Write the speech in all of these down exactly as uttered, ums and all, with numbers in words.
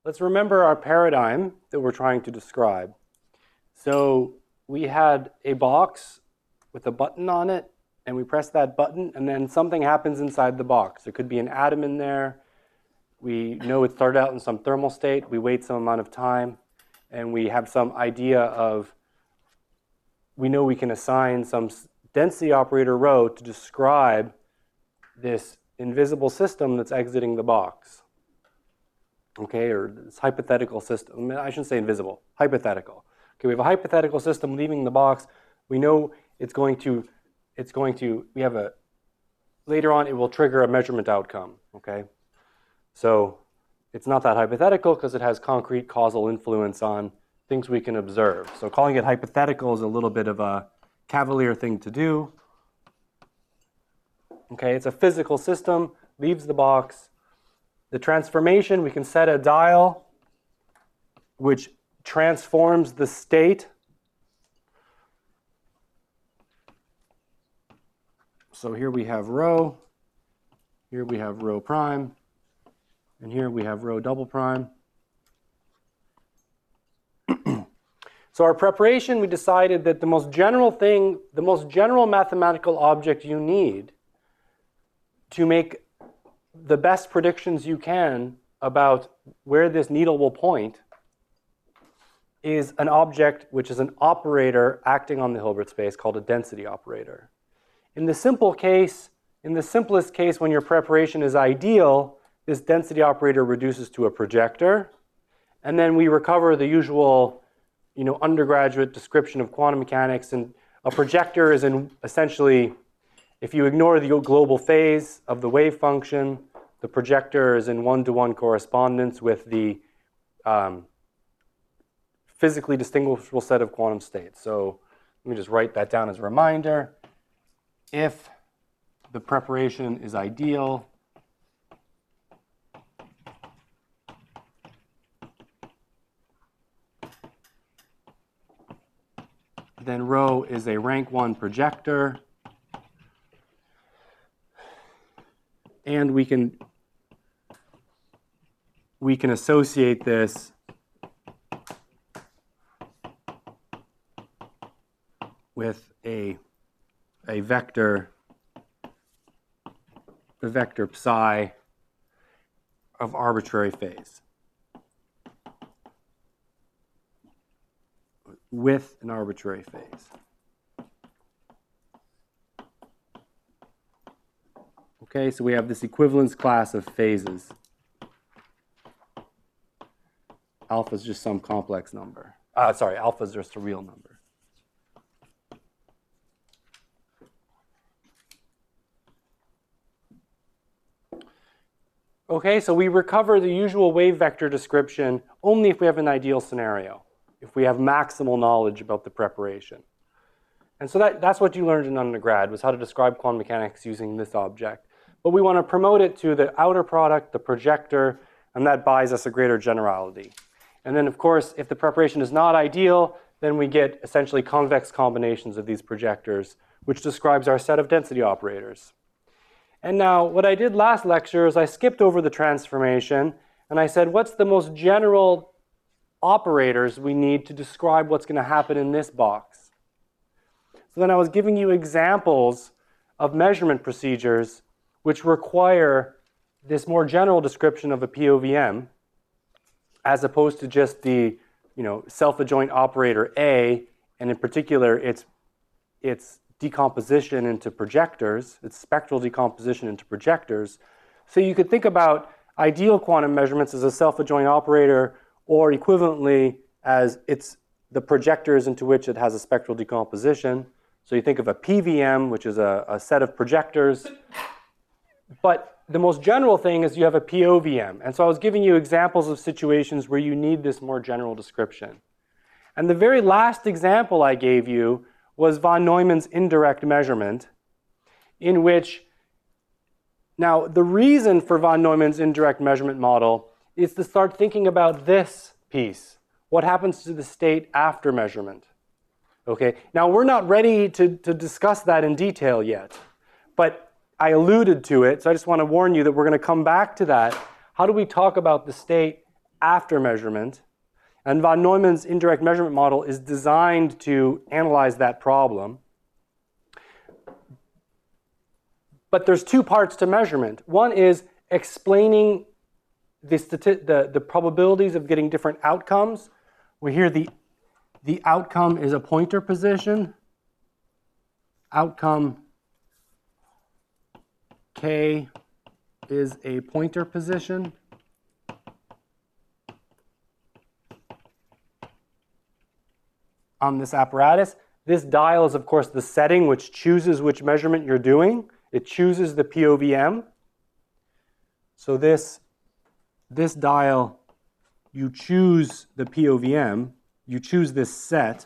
let's remember our paradigm that we're trying to describe. So we had a box with a button on it, and we press that button, and then something happens inside the box. There could be an atom in there. We know it started out in some thermal state. We wait some amount of time, and we have some idea of, we know we can assign some density operator rho to describe this invisible system that's exiting the box. Okay, or this hypothetical system. I shouldn't say invisible, hypothetical. Okay, we have a hypothetical system leaving the box. We know it's going to, it's going to, we have a, later on it will trigger a measurement outcome, okay? So it's not that hypothetical because it has concrete causal influence on things we can observe. So calling it hypothetical is a little bit of a cavalier thing to do. Okay, it's a physical system, leaves the box. The transformation, we can set a dial which transforms the state. So here we have rho, here we have rho prime, and here we have rho double prime. So our preparation, we decided that the most general thing, the most general mathematical object you need to make the best predictions you can about where this needle will point is an object which is an operator acting on the Hilbert space called a density operator. In the simple case, in the simplest case when your preparation is ideal, this density operator reduces to a projector, and then we recover the usual, you know, undergraduate description of quantum mechanics, and a projector is in essentially, if you ignore the global phase of the wave function, the projector is in one-to-one correspondence with the um, physically distinguishable set of quantum states. So let me just write that down as a reminder. If the preparation is ideal, then rho is a rank one projector, and we can we can associate this with a a vector, the vector psi of arbitrary phase with an arbitrary phase. Okay, so we have this equivalence class of phases. Alpha is just some complex number. Uh, sorry, alpha is just a real number. Okay, so we recover the usual wave vector description only if we have an ideal scenario, if we have maximal knowledge about the preparation. And so that, that's what you learned in undergrad, was how to describe quantum mechanics using this object. But we want to promote it to the outer product, the projector, and that buys us a greater generality. And then, of course, if the preparation is not ideal, then we get essentially convex combinations of these projectors, which describes our set of density operators. And now, what I did last lecture is I skipped over the transformation, and I said, what's the most general operators we need to describe what's going to happen in this box? So then I was giving you examples of measurement procedures which require this more general description of a P O V M, as opposed to just the, you know, self-adjoint operator A, and in particular its, its decomposition into projectors, its spectral decomposition into projectors. So you could think about ideal quantum measurements as a self-adjoint operator, or equivalently as it's the projectors into which it has a spectral decomposition. So you think of a P V M, which is a, a set of projectors. But the most general thing is you have a P O V M. And so I was giving you examples of situations where you need this more general description. And the very last example I gave you was von Neumann's indirect measurement, in which, now the reason for von Neumann's indirect measurement model is to start thinking about this piece. What happens to the state after measurement? Okay, now we're not ready to, to discuss that in detail yet, but I alluded to it, so I just want to warn you that we're going to come back to that. How do we talk about the state after measurement. And von Neumann's indirect measurement model is designed to analyze that problem. But there's two parts to measurement. One is explaining the, the, the probabilities of getting different outcomes. We hear the, the outcome is a pointer position. Outcome K is a pointer position. On this apparatus. This dial is, of course, the setting which chooses which measurement you're doing. It chooses the P O V M. So this, this dial, you choose the P O V M, you choose this set.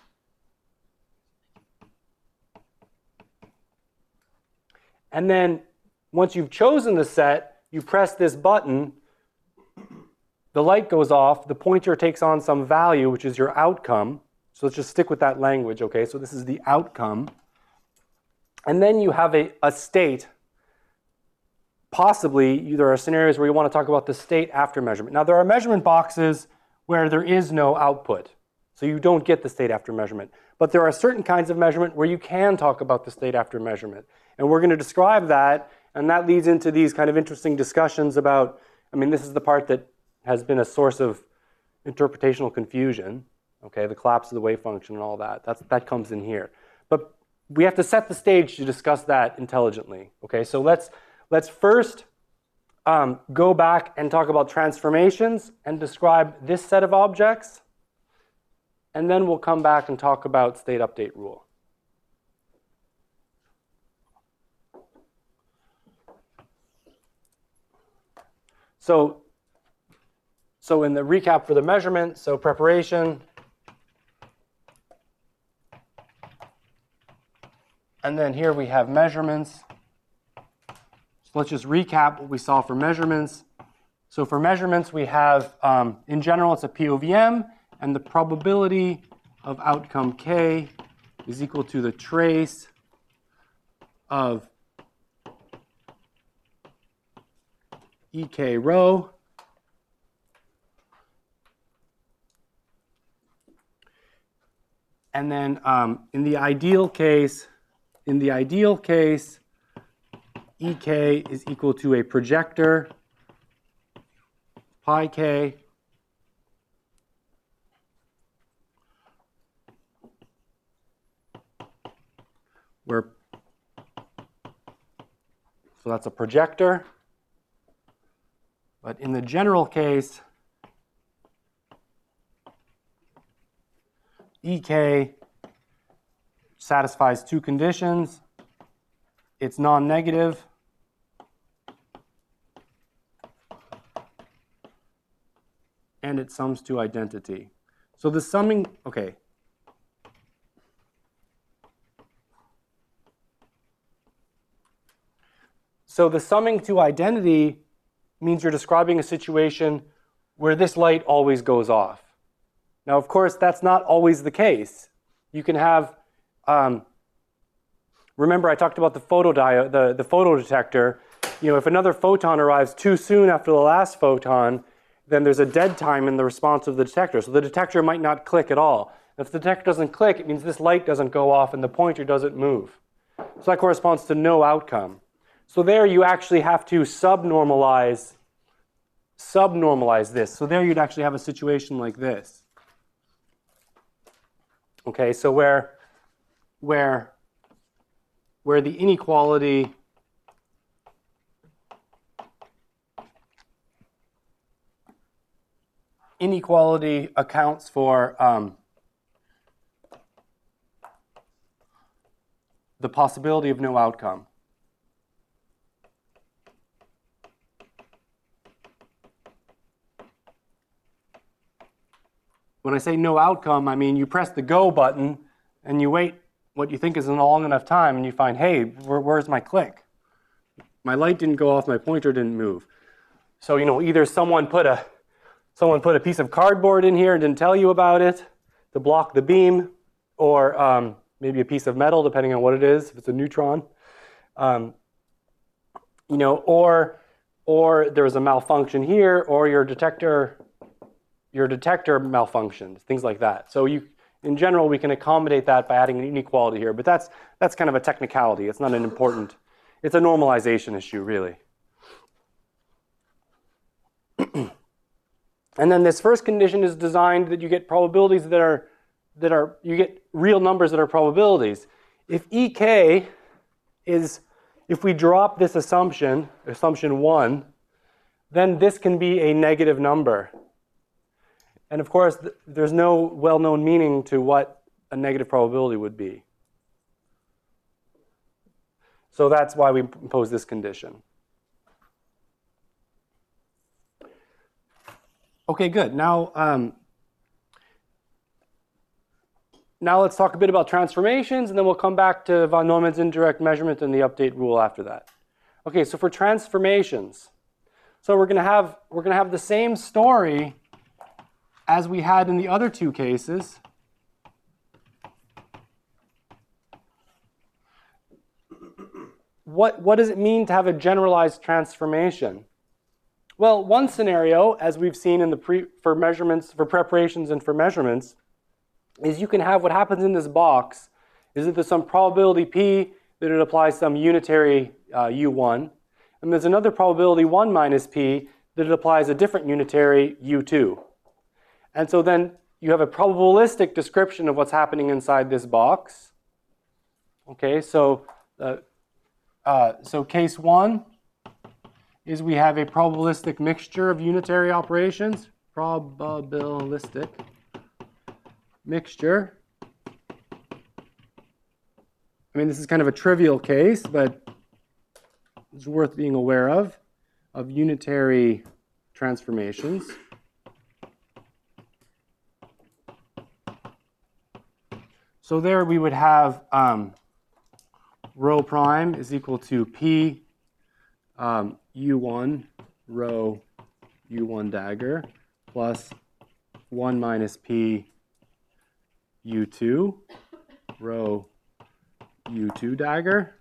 And then once you've chosen the set, you press this button, the light goes off, the pointer takes on some value, which is your outcome. So let's just stick with that language, okay? So this is the outcome. And then you have a, a state. Possibly, there are scenarios where you want to talk about the state after measurement. Now, there are measurement boxes where there is no output. So you don't get the state after measurement. But there are certain kinds of measurement where you can talk about the state after measurement. And we're going to describe that. And that leads into these kind of interesting discussions about, I mean, this is the part that has been a source of interpretational confusion. Okay, the collapse of the wave function and all that. That's, that comes in here. But we have to set the stage to discuss that intelligently. Okay, so let's, let's first um, go back and talk about transformations and describe this set of objects. And then we'll come back and talk about state update rule. So, so in the recap for the measurement, so preparation, and then here we have measurements. So let's just recap what we saw for measurements. So for measurements, we have, um, in general, it's a P O V M, and the probability of outcome K is equal to the trace of E K rho. And then um, in the ideal case, in the ideal case, E K is equal to a projector, pi K, where, so that's a projector. But in the general case, E K satisfies two conditions. It's non-negative. And it sums to identity. So the summing, okay. So the summing to identity means you're describing a situation where this light always goes off. Now, of course, that's not always the case. You can have, um, remember I talked about the photodiode, the, the photodetector. You know, if another photon arrives too soon after the last photon, then there's a dead time in the response of the detector. So the detector might not click at all. If the detector doesn't click, it means this light doesn't go off and the pointer doesn't move. So that corresponds to no outcome. So there you actually have to subnormalize, subnormalize this. So there you'd actually have a situation like this. Okay, so where, where, where the inequality inequality accounts for um, the possibility of no outcome. When I say no outcome, I mean you press the go button and you wait what you think is a long enough time and you find, hey, where, where's my click? My light didn't go off, my pointer didn't move. So, you know, either someone put a someone put a piece of cardboard in here and didn't tell you about it to block the beam, or um, maybe a piece of metal, depending on what it is, if it's a neutron. Um, you know, or or there was a malfunction here, or your detector your detector malfunctions, things like that. So you, in general, we can accommodate that by adding an inequality here, but that's, that's kind of a technicality. It's not an important, it's a normalization issue, really. And then this first condition is designed that you get probabilities that are, that are, you get real numbers that are probabilities. If E K is, if we drop this assumption, assumption one, then this can be a negative number. And of course, th there's no well-known meaning to what a negative probability would be. So that's why we impose this condition. Okay, good. Now, um, now let's talk a bit about transformations, and then we'll come back to von Neumann's indirect measurement and the update rule after that. Okay, so for transformations, so we're going to have we're going to have the same story as we had in the other two cases. What what does it mean to have a generalized transformation? Well, one scenario, as we've seen in the pre, for measurements, for preparations and for measurements, is you can have what happens in this box is that there's some probability P that it applies some unitary uh, U one, and there's another probability one minus P that it applies a different unitary U two. And so then you have a probabilistic description of what's happening inside this box. Okay, so, uh, uh, so case one is we have a probabilistic mixture of unitary operations, probabilistic mixture. I mean, this is kind of a trivial case, but it's worth being aware of, of unitary transformations. So there we would have um, rho prime is equal to P um, U one rho U one dagger plus one minus P U two rho U two dagger.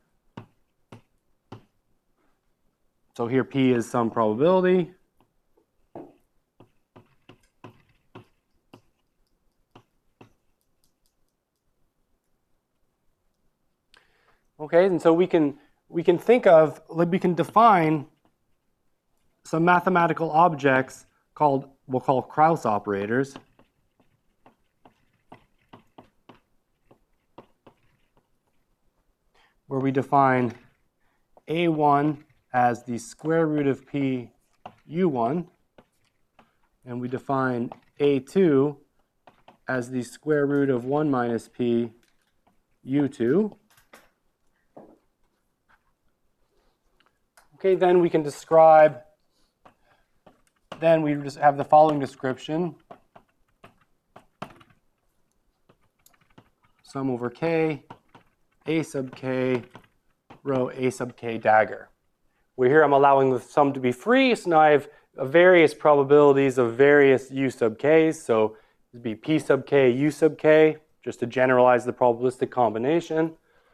So here P is some probability. Okay, and so we can we can think of, like, we can define some mathematical objects called, we'll call Krauss operators. Where we define A one as the square root of P U one, and we define A two as the square root of one minus P U two. Okay, then we can describe, then we just have the following description. Sum over K, A sub K, rho A sub K dagger. Where here I'm allowing the sum to be free, so now I have various probabilities of various U sub K's. So this would be P sub K, U sub K, just to generalize the probabilistic combination,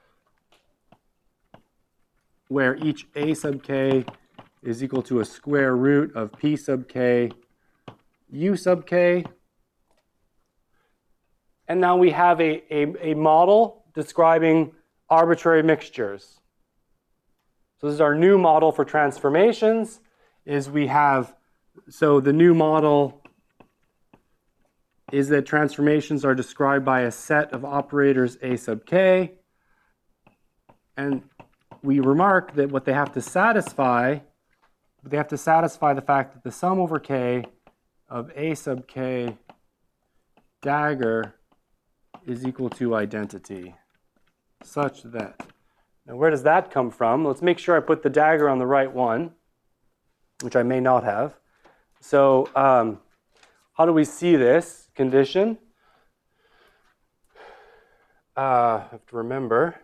where each A sub K is equal to a square root of P sub K, U sub K. And now we have a, a, a model describing arbitrary mixtures. So this is our new model for transformations, is we have, so the new model is that transformations are described by a set of operators A sub K, and we remark that what they have to satisfy, they have to satisfy the fact that the sum over K of A sub K dagger is equal to identity, such that. Now where does that come from? Let's make sure I put the dagger on the right one, which I may not have. So um, how do we see this condition? Uh, I have to remember.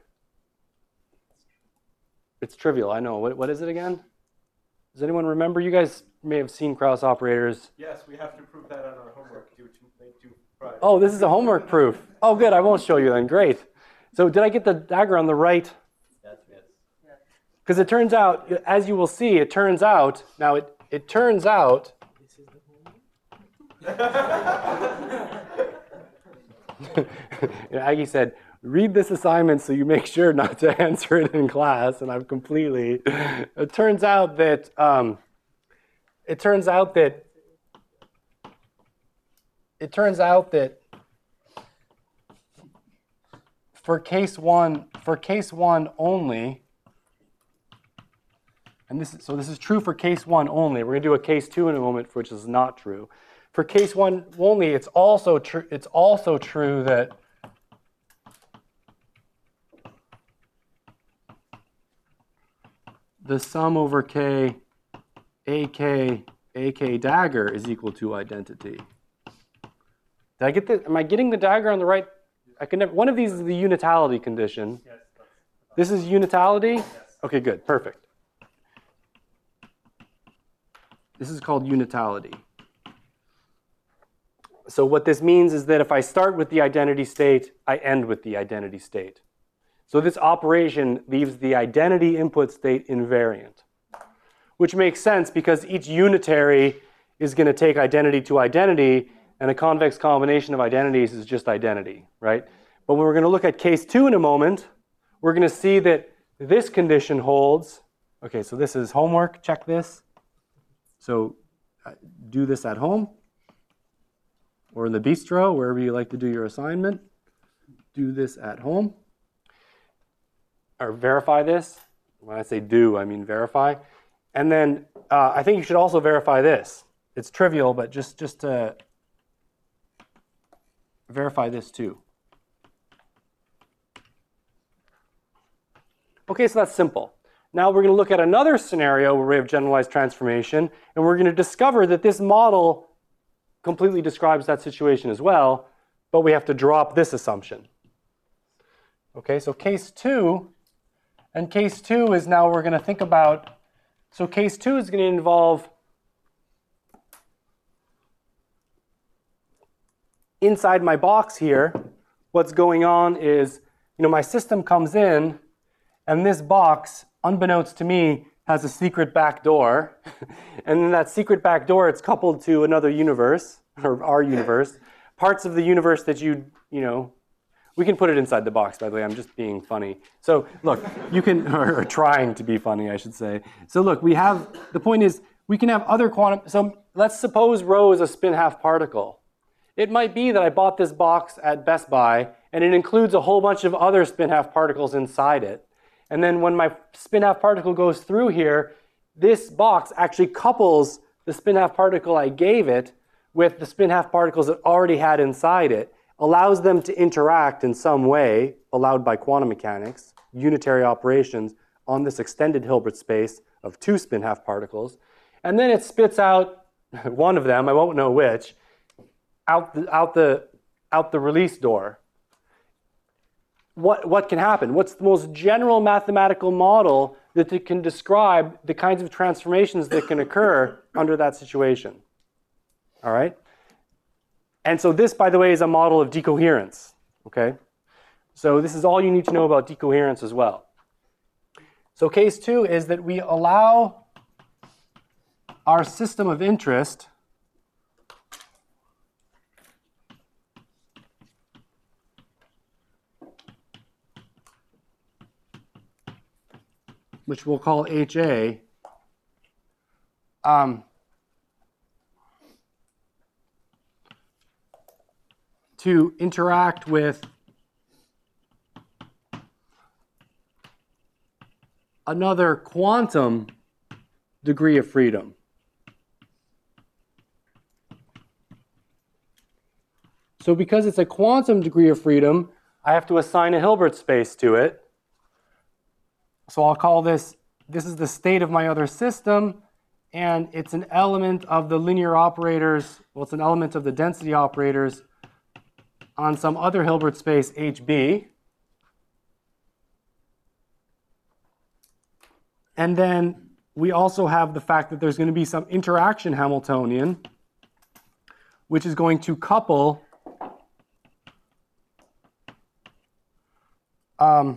It's trivial, I know. What, what is it again? Does anyone remember? You guys may have seen Krauss operators. Yes, we have to prove that on our homework due to late to Friday. Oh, this is a homework proof. Oh, good. I won't show you then. Great. So did I get the dagger on the right? Yes, yes. Because it turns out, as you will see, it turns out, now it, it turns out, This is the You know, Aggie said, read this assignment so you make sure not to answer it in class, and I've completely, it turns out that, um, it turns out that, it turns out that for case one, for case one only, and this is, so this is true for case one only. We're going to do a case two in a moment, which is not true. For case one only, it's also true. It's also true that the sum over k, ak, ak dagger is equal to identity. Did I get the? Am I getting the dagger on the right? I can never. One of these is the unitality condition. Yes. This is unitality. Yes. Okay, good, perfect. This is called unitality. So what this means is that if I start with the identity state, I end with the identity state. So this operation leaves the identity input state invariant, which makes sense because each unitary is going to take identity to identity, and a convex combination of identities is just identity, right? But when we're going to look at case two in a moment, we're going to see that this condition holds. Okay, so this is homework, check this. So uh, do this at home or in the bistro, wherever you like to do your assignment. Do this at home. Or verify this. When I say do, I mean verify. And then uh, I think you should also verify this. It's trivial, but just, just to verify this too. Okay, so that's simple. Now we're going to look at another scenario where we have generalized transformation, and we're going to discover that this model completely describes that situation as well, but we have to drop this assumption. Okay, so case two, and case two is now we're going to think about, so case two is going to involve inside my box here, what's going on is, you know, my system comes in, and this box, unbeknownst to me, has a secret back door. And in that secret back door, it's coupled to another universe, or our universe, parts of the universe that you, you know, we can put it inside the box, by the way. I'm just being funny. So look, you can, or trying to be funny, I should say. So look, we have, the point is, we can have other quantum, so let's suppose rho is a spin half particle. It might be that I bought this box at Best Buy, and it includes a whole bunch of other spin half particles inside it. And then when my spin half particle goes through here, this box actually couples the spin half particle I gave it with the spin half particles it already had inside it, allows them to interact in some way, allowed by quantum mechanics, unitary operations on this extended Hilbert space of two spin half particles. And then it spits out one of them, I won't know which, out the, out the, out the release door. What, what can happen? What's the most general mathematical model that it can describe the kinds of transformations that can occur under that situation? All right? And so this, by the way, is a model of decoherence. Okay? So this is all you need to know about decoherence as well. So case two is that we allow our system of interest which we'll call H A, um, to interact with another quantum degree of freedom. So because it's a quantum degree of freedom, I have to assign a Hilbert space to it. So I'll call this, this is the state of my other system, and it's an element of the linear operators, well, it's an element of the density operators on some other Hilbert space H B. And then we also have the fact that there's going to be some interaction Hamiltonian, which is going to couple um,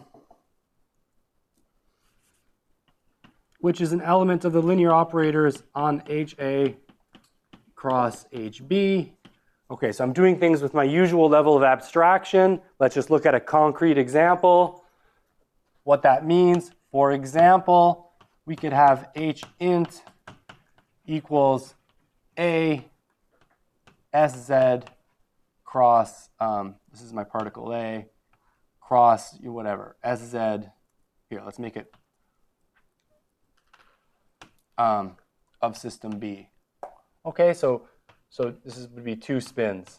which is an element of the linear operators on H A cross H B Okay, so I'm doing things with my usual level of abstraction. Let's just look at a concrete example. What that means, for example, we could have h int equals a sz cross, um, this is my particle A, cross whatever, sz, here, let's make it um, of system B. Okay, so, so this is, would be two spins.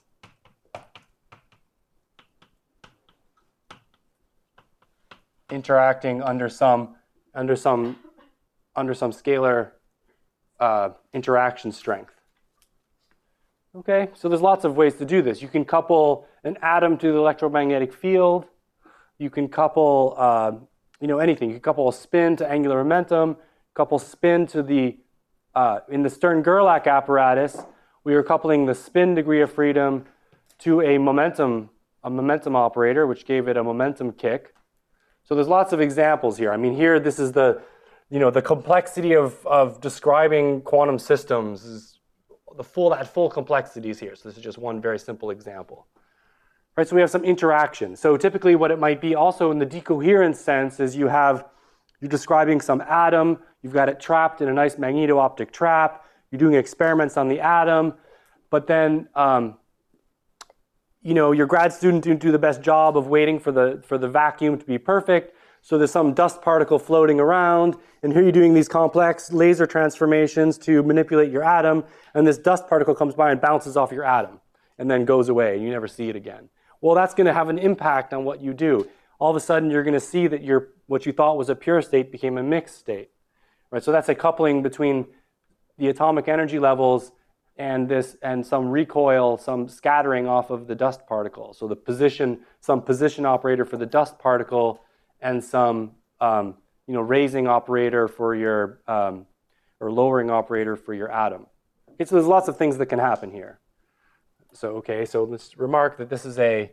Interacting under some, under some, under some scalar uh, interaction strength. Okay, so there's lots of ways to do this. You can couple an atom to the electromagnetic field. You can couple, uh, you know, anything. You can couple a spin to angular momentum, couple spin to the, uh, in the Stern-Gerlach apparatus, we were coupling the spin degree of freedom to a momentum, a momentum operator, which gave it a momentum kick. So there's lots of examples here. I mean, here, this is the, you know, the complexity of, of describing quantum systems is the full, that full complexity is here. So this is just one very simple example. Right, so we have some interaction. So typically what it might be also in the decoherence sense is you have, you're describing some atom, you've got it trapped in a nice magneto-optic trap, you're doing experiments on the atom, but then, um, you know, your grad student didn't do the best job of waiting for the, for the vacuum to be perfect, so there's some dust particle floating around, and here you're doing these complex laser transformations to manipulate your atom, and this dust particle comes by and bounces off your atom, and then goes away, and you never see it again. Well, that's going to have an impact on what you do. All of a sudden, you're going to see that your, what you thought was a pure state became a mixed state. Right? So that's a coupling between the atomic energy levels and this, and some recoil, some scattering off of the dust particle. So the position, some position operator for the dust particle, and some um, you know, raising operator for your, um, or lowering operator for your atom. Okay, so there's lots of things that can happen here. So, okay, so let's remark that this is a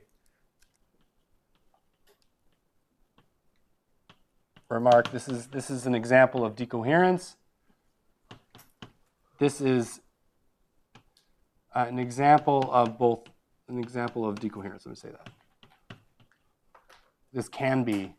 remark, this is, this is an example of decoherence. This is uh, an example of both, an example of decoherence, let me say that. This can be.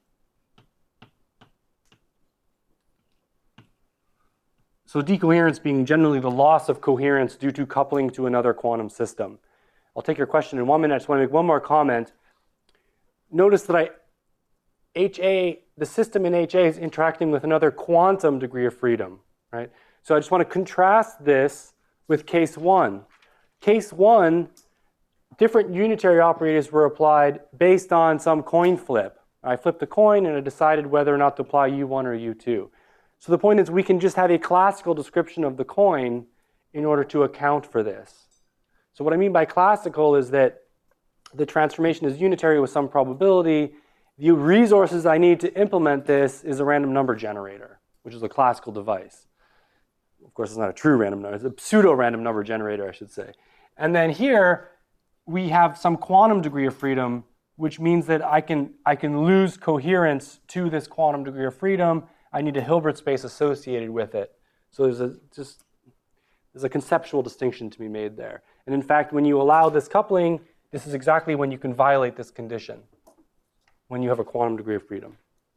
So decoherence being generally the loss of coherence due to coupling to another quantum system. I'll take your question in one minute. I just want to make one more comment. Notice that I, H A, the system in H A is interacting with another quantum degree of freedom, right? So I just want to contrast this with case one. Case one, different unitary operators were applied based on some coin flip. I flipped a coin and I decided whether or not to apply U one or U two. So the point is we can just have a classical description of the coin in order to account for this. So what I mean by classical is that the transformation is unitary with some probability. The resources I need to implement this is a random number generator, which is a classical device. Of course, it's not a true random number. It's a pseudo-random number generator, I should say. And then here, we have some quantum degree of freedom, which means that I can, I can lose coherence to this quantum degree of freedom. I need a Hilbert space associated with it. So there's a, just, there's a conceptual distinction to be made there. And in fact, when you allow this coupling, this is exactly when you can violate this condition, when you have a quantum degree of freedom.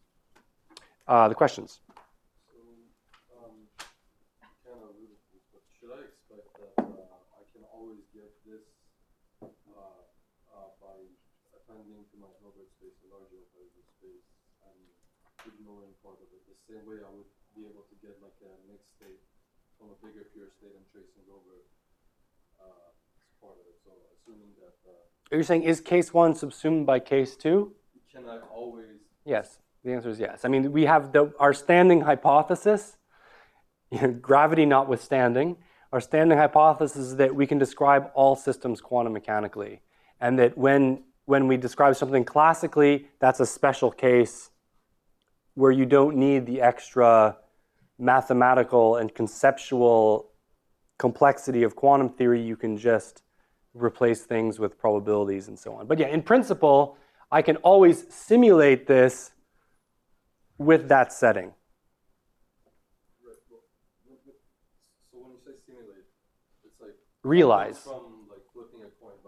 Uh, the questions? So, um, kind of alluded to this, but should I expect that uh, I can always get this uh, uh, by appending to my Hilbert space a larger Hilbert space and ignoring part of it, the same way I would be able to get like a mixed state from a bigger pure state and tracing over uh, as part of it. So assuming that... Uh, Are you saying, is case one subsumed by case two? Can I always... Yes, the answer is yes. I mean, we have the, our standing hypothesis, you know, gravity notwithstanding, our standing hypothesis is that we can describe all systems quantum mechanically. And that when, when we describe something classically, that's a special case where you don't need the extra mathematical and conceptual complexity of quantum theory. You can just replace things with probabilities and so on. But yeah, in principle, I can always simulate this with that setting. Right. Well, so when you say simulate, it's like realize. From like flipping a coin,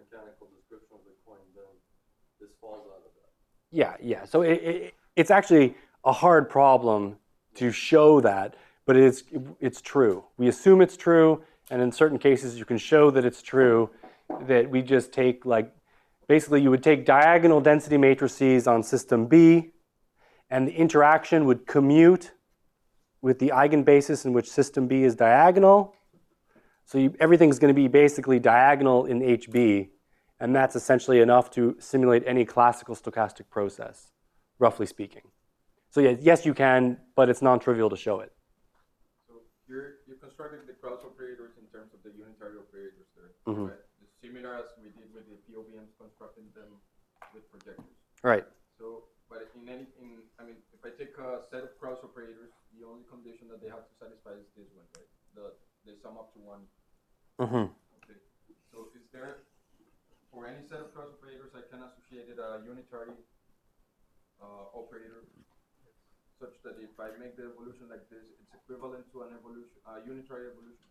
mechanical description of the coin, then this falls out of that. Yeah, yeah. So it, it, it's actually a hard problem to show that, but it's, it's true. We assume it's true, and in certain cases you can show that it's true, that we just take like, basically you would take diagonal density matrices on system B, and the interaction would commute with the eigenbasis in which system B is diagonal. So you, everything's going to be basically diagonal in H B, and that's essentially enough to simulate any classical stochastic process, roughly speaking. So yeah, yes, you can, but it's non-trivial to show it. So you're, you constructed the cross operators in terms of the unitary operators there, Mm-hmm. right? It's similar as we did with the P O V Ms constructing them with projectors. Right. So, but in any, in, I mean, if I take a set of cross operators, the only condition that they have to satisfy is this one, right? The, they sum up to one. Mm-hmm. Okay. So is there, for any set of cross operators, I can associate it a unitary uh, operator such that if I make the evolution like this, it's equivalent to an evolution, a unitary evolution.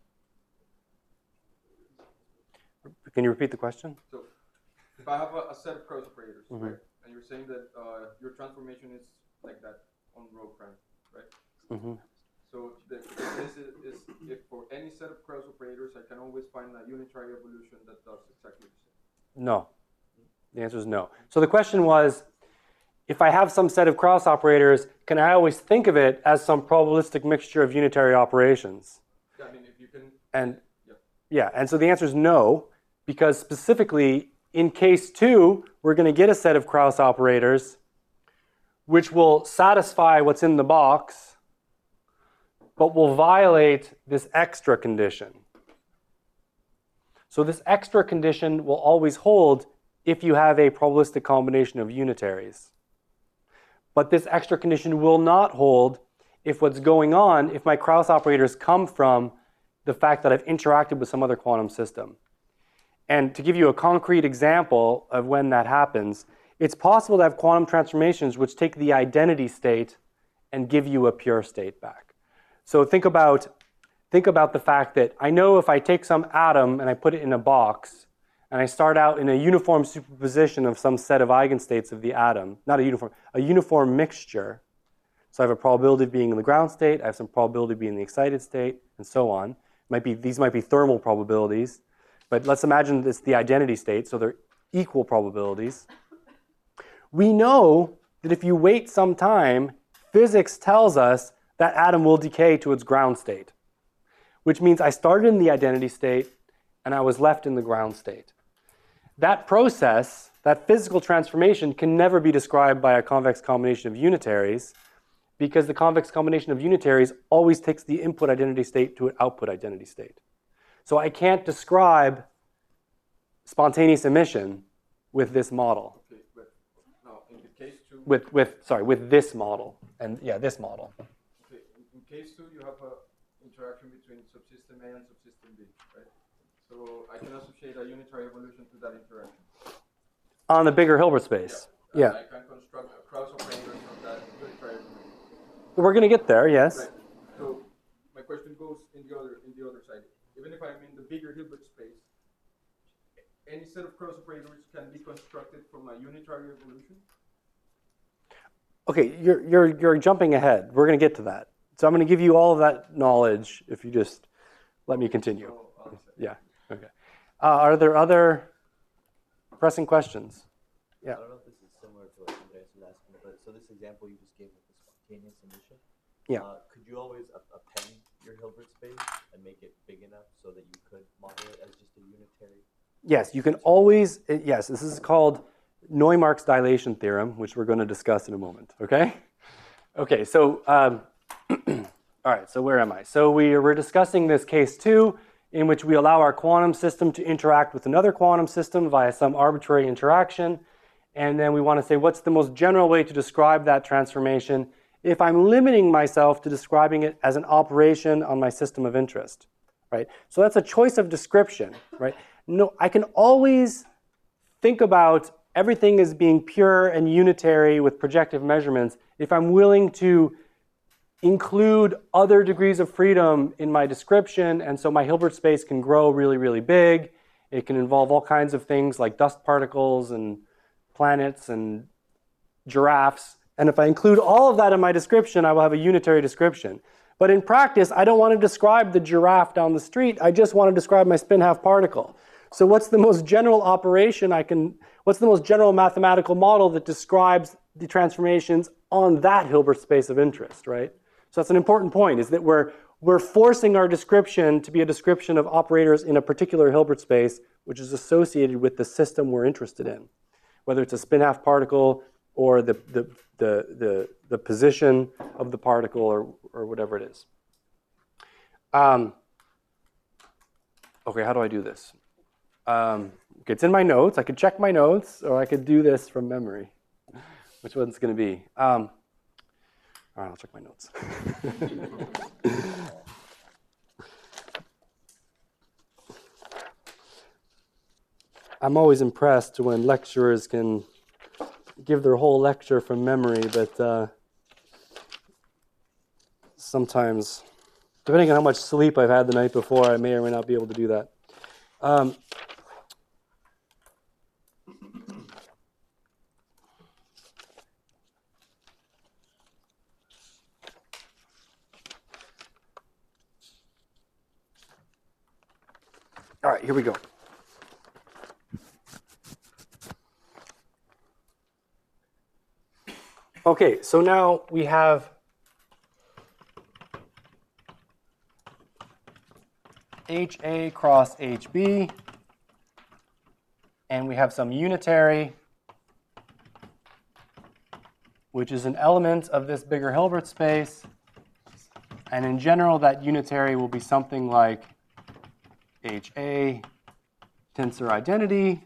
Can you repeat the question? So if I have a, a set of cross operators, Mhm. right, and you're saying that uh, your transformation is like that on rho prime, right? Mm-hmm. So the, this is, is if for any set of cross operators, I can always find a unitary evolution that does exactly the same. No. The answer is no. So the question was, if I have some set of cross operators, can I always think of it as some probabilistic mixture of unitary operations? Yeah, I mean, if you can. And Yep. yeah, and so the answer is no, because specifically in case two, we're going to get a set of cross operators which will satisfy what's in the box, but will violate this extra condition. So this extra condition will always hold if you have a probabilistic combination of unitaries. But this extra condition will not hold if what's going on, if my Krauss operators come from the fact that I've interacted with some other quantum system. And to give you a concrete example of when that happens, it's possible to have quantum transformations which take the identity state and give you a pure state back. So think about, think about the fact that I know if I take some atom and I put it in a box, and I start out in a uniform superposition of some set of eigenstates of the atom, not a uniform, a uniform mixture. So I have a probability of being in the ground state, I have some probability of being in the excited state, and so on. Might be, these might be thermal probabilities, but let's imagine it's the identity state, so they're equal probabilities. We know that if you wait some time, physics tells us that atom will decay to its ground state, which means I started in the identity state and I was left in the ground state. That process, that physical transformation, can never be described by a convex combination of unitaries, because the convex combination of unitaries always takes the input identity state to an output identity state. So I can't describe spontaneous emission with this model. Okay, but now in the case two. With, with, sorry, with this model. And yeah, this model. Okay, in, in case two, you have a interaction between subsystem A and subsystem B, right? So I can associate a unitary evolution to that interaction. On the bigger Hilbert space. Yeah. Yeah. I can construct a cross operator from that unitary evolution. We're going to get there, yes. Right. So my question goes in the other in the other side. Even if I'm in the bigger Hilbert space, any set of cross operators can be constructed from a unitary evolution. Okay, you're, you're, you're jumping ahead. We're going to get to that. So I'm going to give you all of that knowledge if you just let me continue. So, uh, Yeah, okay. Uh, are there other pressing questions? Yeah. I don't know if this is similar to what Andreas was asking, but so this example you just gave with the spontaneous emission, Yeah. uh, could you always a- append your Hilbert space and make it big enough so that you could model it as just a unitary? Yes, you can always, yes, this is called Neumark's dilation theorem, which we're going to discuss in a moment, okay? Okay, so, um, all right, so where am I? So we were discussing this case two, in which we allow our quantum system to interact with another quantum system via some arbitrary interaction, and then we want to say what's the most general way to describe that transformation if I'm limiting myself to describing it as an operation on my system of interest, right? So that's a choice of description, right? No, I can always think about everything as being pure and unitary with projective measurements if I'm willing to include other degrees of freedom in my description, and so my Hilbert space can grow really, really big, It can involve all kinds of things like dust particles and planets and giraffes. And if I include all of that in my description, I will have a unitary description. But in practice, I don't want to describe the giraffe down the street. I just want to describe my spin half particle. So what's the most general operation I can, what's the most general mathematical model that describes the transformations on that Hilbert space of interest, right? So that's an important point, is that we're, we're forcing our description to be a description of operators in a particular Hilbert space, which is associated with the system we're interested in, whether it's a spin half particle or the, the, the, the, the position of the particle or, or whatever it is. Um, okay, how do I do this? Um, okay, it's in my notes. I could check my notes, or I could do this from memory. Which one's going to be? Um, all right, I'll check my notes. I'm always impressed when lecturers can give their whole lecture from memory, but uh, sometimes, depending on how much sleep I've had the night before, I may or may not be able to do that. Um, All right, here we go. Okay, so now we have H A cross H B, and we have some unitary, which is an element of this bigger Hilbert space. And in general, that unitary will be something like H A tensor identity.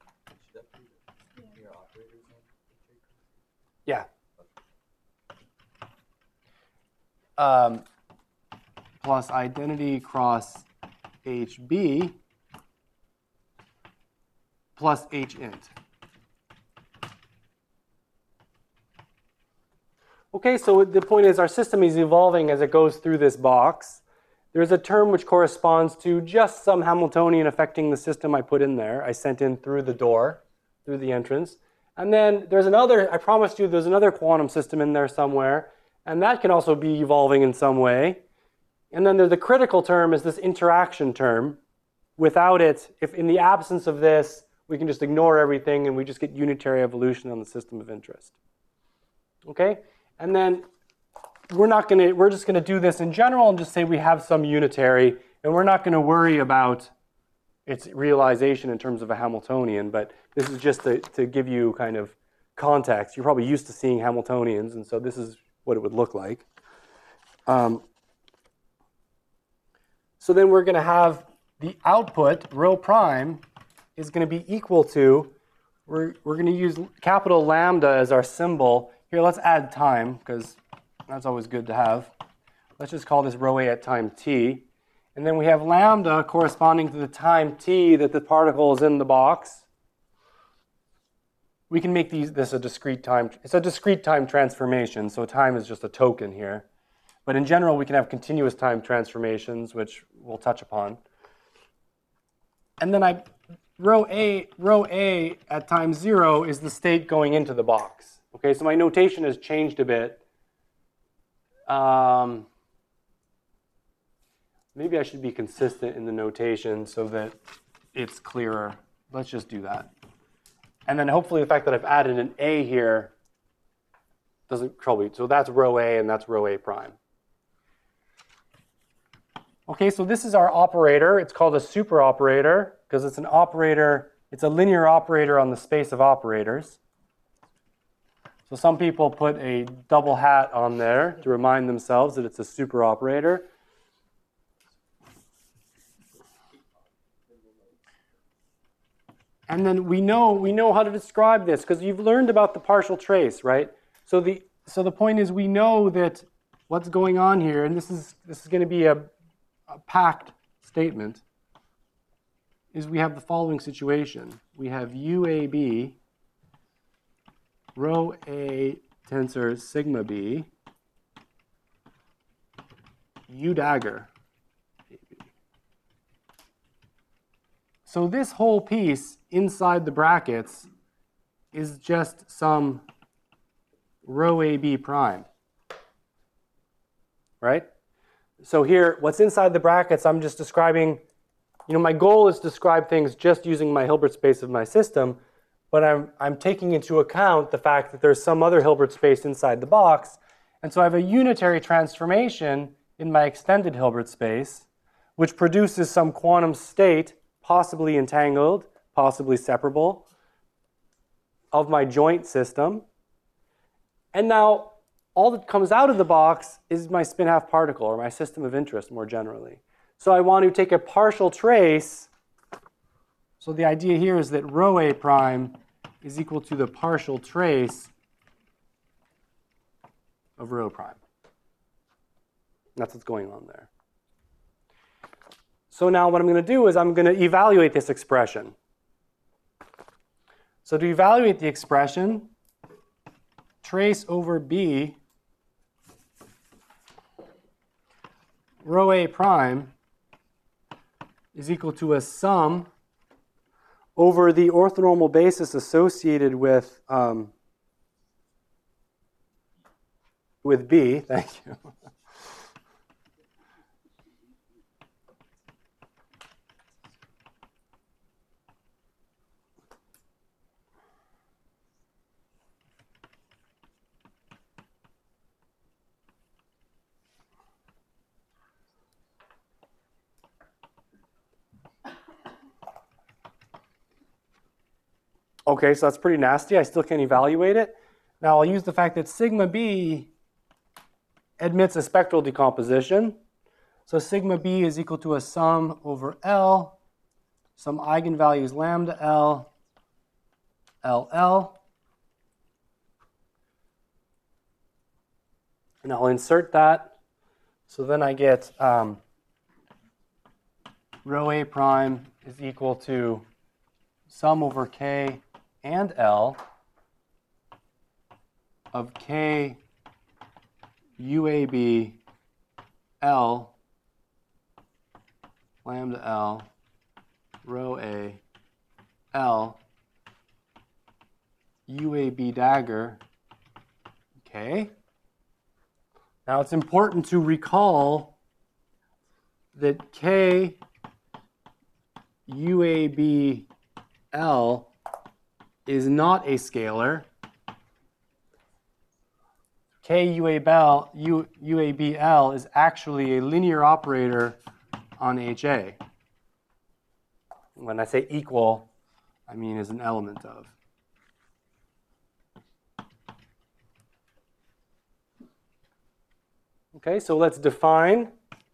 Yeah. Um, plus identity cross H B plus H int. Okay, so the point is our system is evolving as it goes through this box. There's a term which corresponds to just some Hamiltonian affecting the system I put in there. I sent in through the door, through the entrance. And then there's another, I promised you there's another quantum system in there somewhere, and that can also be evolving in some way. And then there's the critical term is this interaction term. Without it, if in the absence of this, we can just ignore everything and we just get unitary evolution on the system of interest. Okay? And then we're not going to, we're just going to do this in general and just say we have some unitary, and we're not going to worry about its realization in terms of a Hamiltonian, but this is just to, to give you kind of context. You're probably used to seeing Hamiltonians, and so this is what it would look like. Um, so then we're going to have the output, rho prime, is going to be equal to, we're, we're going to use capital lambda as our symbol. Here, let's add time, because that's always good to have. Let's just call this rho a at time t. And then we have lambda corresponding to the time t that the particle is in the box. We can make these this a discrete time. It's a discrete time transformation, so time is just a token here. But in general, we can have continuous time transformations, which we'll touch upon. And then I, rho a, rho a at time zero is the state going into the box. Okay, so my notation has changed a bit. Um, maybe I should be consistent in the notation so that it's clearer. Let's just do that. And then hopefully the fact that I've added an a here doesn't trouble you. So that's rho a and that's rho a prime. Okay, so this is our operator. It's called a super operator because it's an operator, it's a linear operator on the space of operators. So some people put a double hat on there to remind themselves that it's a super operator. And then we know we know how to describe this because you've learned about the partial trace, right? So the so the point is we know that what's going on here, and this is this is going to be a, a packed statement, is we have the following situation. We have U A B rho a tensor sigma b u dagger. So this whole piece inside the brackets is just some rho A B prime, right? So here, what's inside the brackets, I'm just describing, you know, my goal is to describe things just using my Hilbert space of my system, but I'm, I'm taking into account the fact that there's some other Hilbert space inside the box. And so I have a unitary transformation in my extended Hilbert space, which produces some quantum state, possibly entangled, possibly separable, of my joint system. And now all that comes out of the box is my spin half particle, or my system of interest more generally. So I want to take a partial trace. So the idea here is that rho A prime is equal to the partial trace of rho prime. That's what's going on there. So now what I'm going to do is I'm going to evaluate this expression. So to evaluate the expression, trace over B, rho A prime is equal to a sum over the orthonormal basis associated with um, with B. Thank you. Okay, so that's pretty nasty. I still can't evaluate it. Now I'll use the fact that sigma B admits a spectral decomposition. So sigma B is equal to a sum over L, some eigenvalues lambda L, L L. And I'll insert that. So then I get um, rho A prime is equal to sum over K and L of K U A B L lambda L rho A L U A B dagger. Okay. Now it's important to recall that K U A B L is not a scalar. K U A B L, U, U A B L is actually a linear operator on H A. When I say equal, I mean is an element of. Okay, so let's define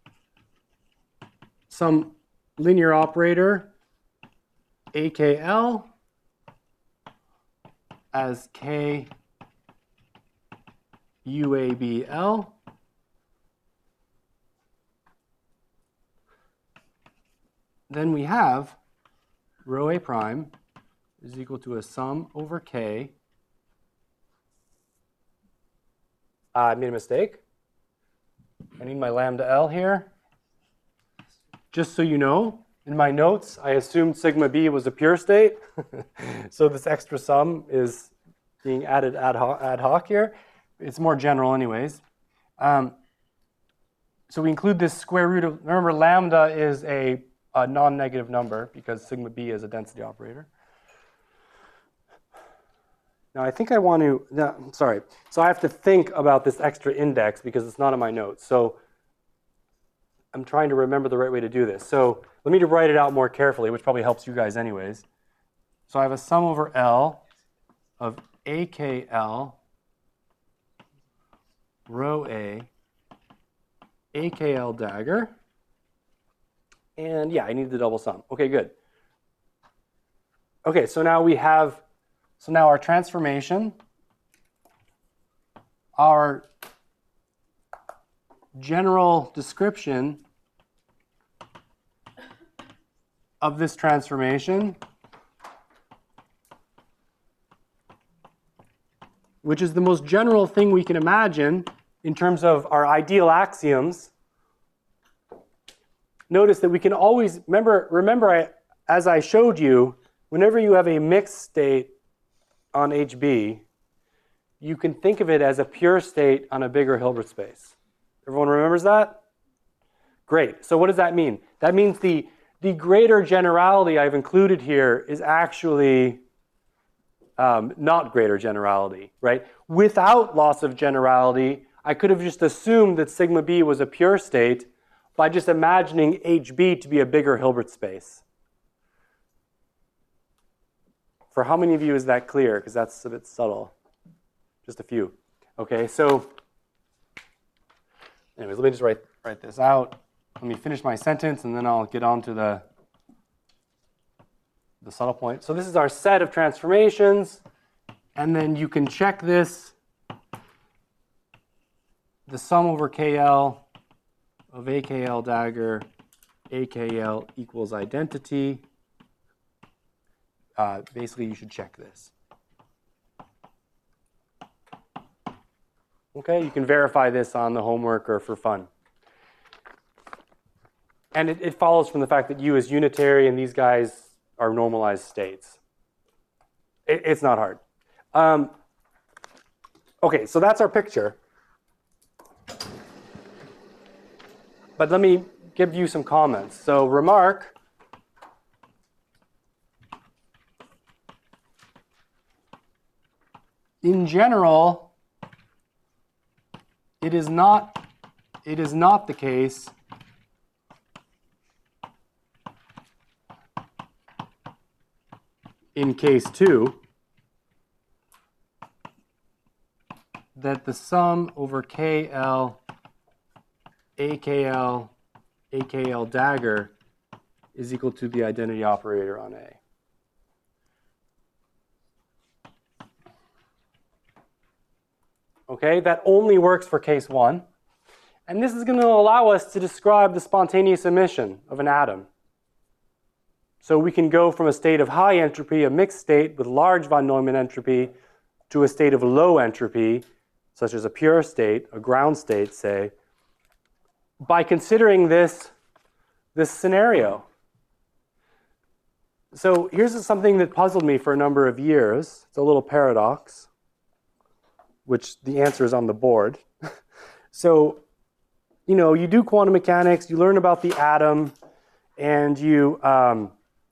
some linear operator A K L as K U A B L. Then we have rho A prime is equal to a sum over K. Uh, I made a mistake. I need my lambda L here. Just so you know, in my notes, I assumed sigma B was a pure state. So this extra sum is being added ad hoc, ad hoc here. It's more general anyways. Um, so we include this square root of, remember lambda is a, a non-negative number because sigma B is a density operator. Now I think I want to, no, sorry. So I have to think about this extra index because it's not in my notes. So I'm trying to remember the right way to do this. So let me write it out more carefully, which probably helps you guys anyways. So I have a sum over L of A K L rho A A K L dagger. And yeah, I need the double sum. Okay, good. Okay, so now we have, so now our transformation, our general description of this transformation, which is the most general thing we can imagine in terms of our ideal axioms. Notice that we can always, remember, remember I, as I showed you, whenever you have a mixed state on H B, you can think of it as a pure state on a bigger Hilbert space. Everyone remembers that? Great. So what does that mean? That means the, the greater generality I've included here is actually um, not greater generality, right? Without loss of generality, I could have just assumed that sigma b was a pure state by just imagining H B to be a bigger Hilbert space. For how many of you is that clear? Because that's a bit subtle. Just a few. Okay, so anyways, let me just write, write this out. Let me finish my sentence, and then I'll get on to the, the subtle point. So this is our set of transformations, and then you can check this. The sum over K L of A K L dagger, A K L equals identity. Uh, basically, you should check this. Okay, you can verify this on the homework or for fun. And it, it follows from the fact that U is unitary and these guys are normalized states. It, it's not hard. Um, okay, so that's our picture. But let me give you some comments. So remark, in general, it is not, it is not the case in case two that the sum over K L, A K L, A K L dagger is equal to the identity operator on A. Okay, that only works for case one. And this is going to allow us to describe the spontaneous emission of an atom. So we can go from a state of high entropy, a mixed state with large von Neumann entropy, to a state of low entropy, such as a pure state, a ground state, say, by considering this, this scenario. So here's something that puzzled me for a number of years. It's a little paradox, which the answer is on the board. So, you know, you do quantum mechanics, you learn about the atom, and you, um,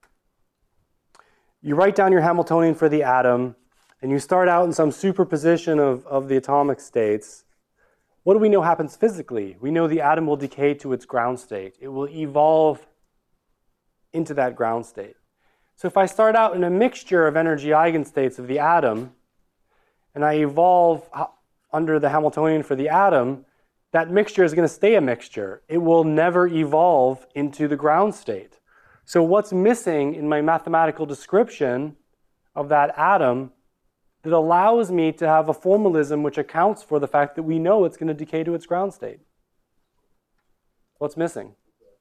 you write down your Hamiltonian for the atom, and you start out in some superposition of, of the atomic states. What do we know happens physically? We know the atom will decay to its ground state. It will evolve into that ground state. So if I start out in a mixture of energy eigenstates of the atom, and I evolve under the Hamiltonian for the atom, that mixture is going to stay a mixture. It will never evolve into the ground state. So what's missing in my mathematical description of that atom that allows me to have a formalism which accounts for the fact that we know it's going to decay to its ground state? What's missing?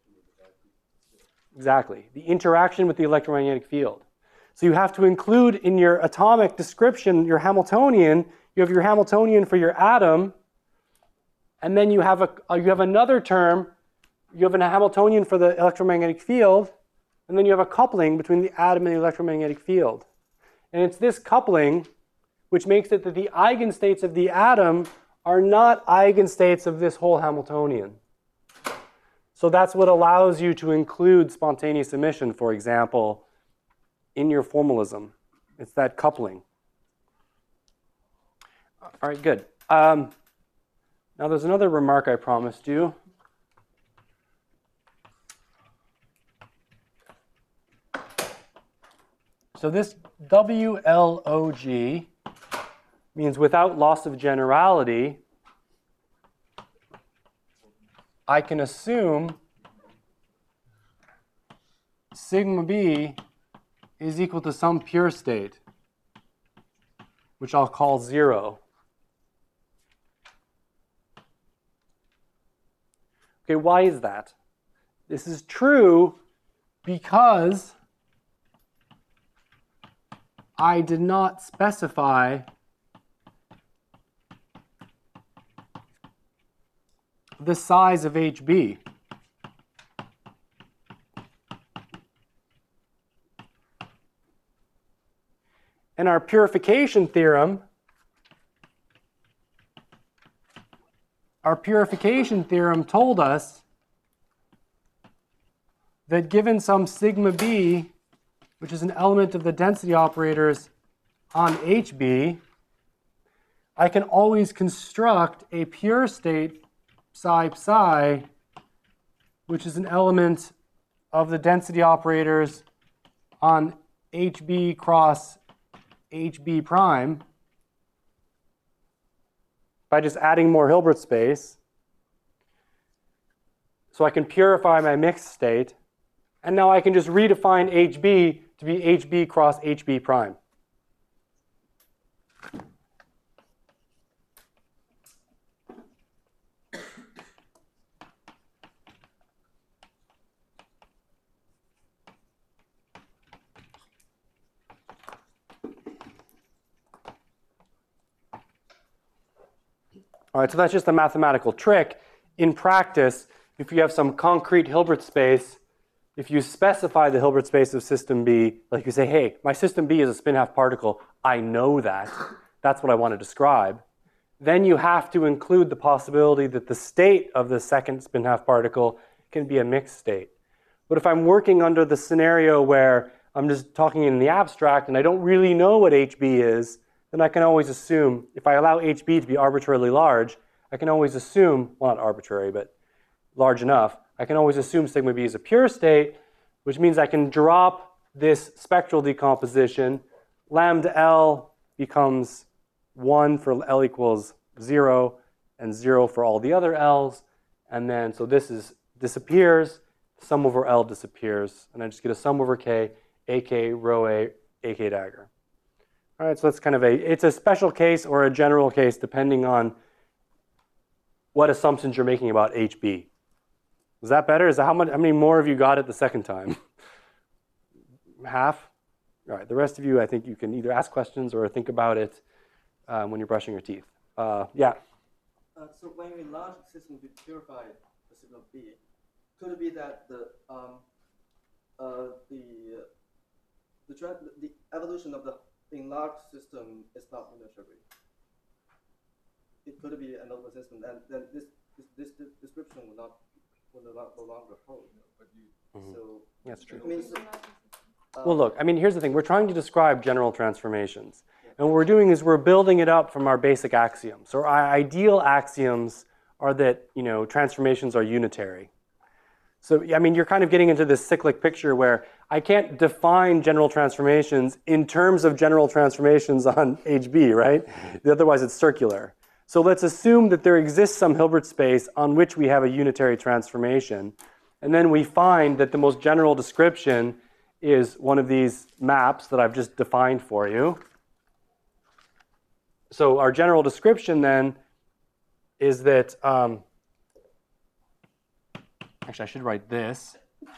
Exactly. The interaction with the electromagnetic field. So you have to include in your atomic description your Hamiltonian. You have your Hamiltonian for your atom, and then you have a you have another term. You have a Hamiltonian for the electromagnetic field, and then you have a coupling between the atom and the electromagnetic field. And it's this coupling which makes it that the eigenstates of the atom are not eigenstates of this whole Hamiltonian. So that's what allows you to include spontaneous emission, for example, in your formalism. It's that coupling. All right, good. Um, now there's another remark I promised you. So this W L O G means without loss of generality, I can assume sigma b is equal to some pure state, which I'll call zero. Okay, why is that? This is true because I did not specify the size of H B. And our purification theorem, our purification theorem told us that given some sigma b, which is an element of the density operators on H B, I can always construct a pure state psi psi, which is an element of the density operators on H B cross H B prime by just adding more Hilbert space. So I can purify my mixed state. And now I can just redefine H B to be H B cross H B prime. All right, so that's just a mathematical trick. In practice, if you have some concrete Hilbert space, if you specify the Hilbert space of system B, like you say, hey, my system B is a spin-half particle, I know that, that's what I want to describe, then you have to include the possibility that the state of the second spin-half particle can be a mixed state. But if I'm working under the scenario where I'm just talking in the abstract and I don't really know what H B is, then I can always assume, if I allow H B to be arbitrarily large, I can always assume, well, not arbitrary, but large enough, I can always assume sigma b is a pure state, which means I can drop this spectral decomposition. Lambda L becomes one for L equals zero, and zero for all the other L's. And then, so this is disappears, sum over L disappears, and I just get a sum over K, A K rho A, A K dagger. All right, so that's kind of a, it's a special case or a general case depending on what assumptions you're making about H B. Is that better? Is that how much, how many more have you got it the second time? Half? All right, the rest of you, I think you can either ask questions or think about it um, when you're brushing your teeth. Uh, yeah? Uh, so when we launch the system to purify the signal B, could it be that the um, uh, the the, tra the evolution of the enlarged system is not unitary? It could be an open system, and then this this, this description will not will no longer hold. But you, Mm-hmm. So That's true. I mean, so, uh, Well, look, I mean, here's the thing. We're trying to describe general transformations. And what we're doing is we're building it up from our basic axioms. So our ideal axioms are that, you know, transformations are unitary. So, I mean, you're kind of getting into this cyclic picture where I can't define general transformations in terms of general transformations on H B, right? Otherwise, it's circular. So let's assume that there exists some Hilbert space on which we have a unitary transformation. And then we find that the most general description is one of these maps that I've just defined for you. So our general description then is that, um, actually I should write this.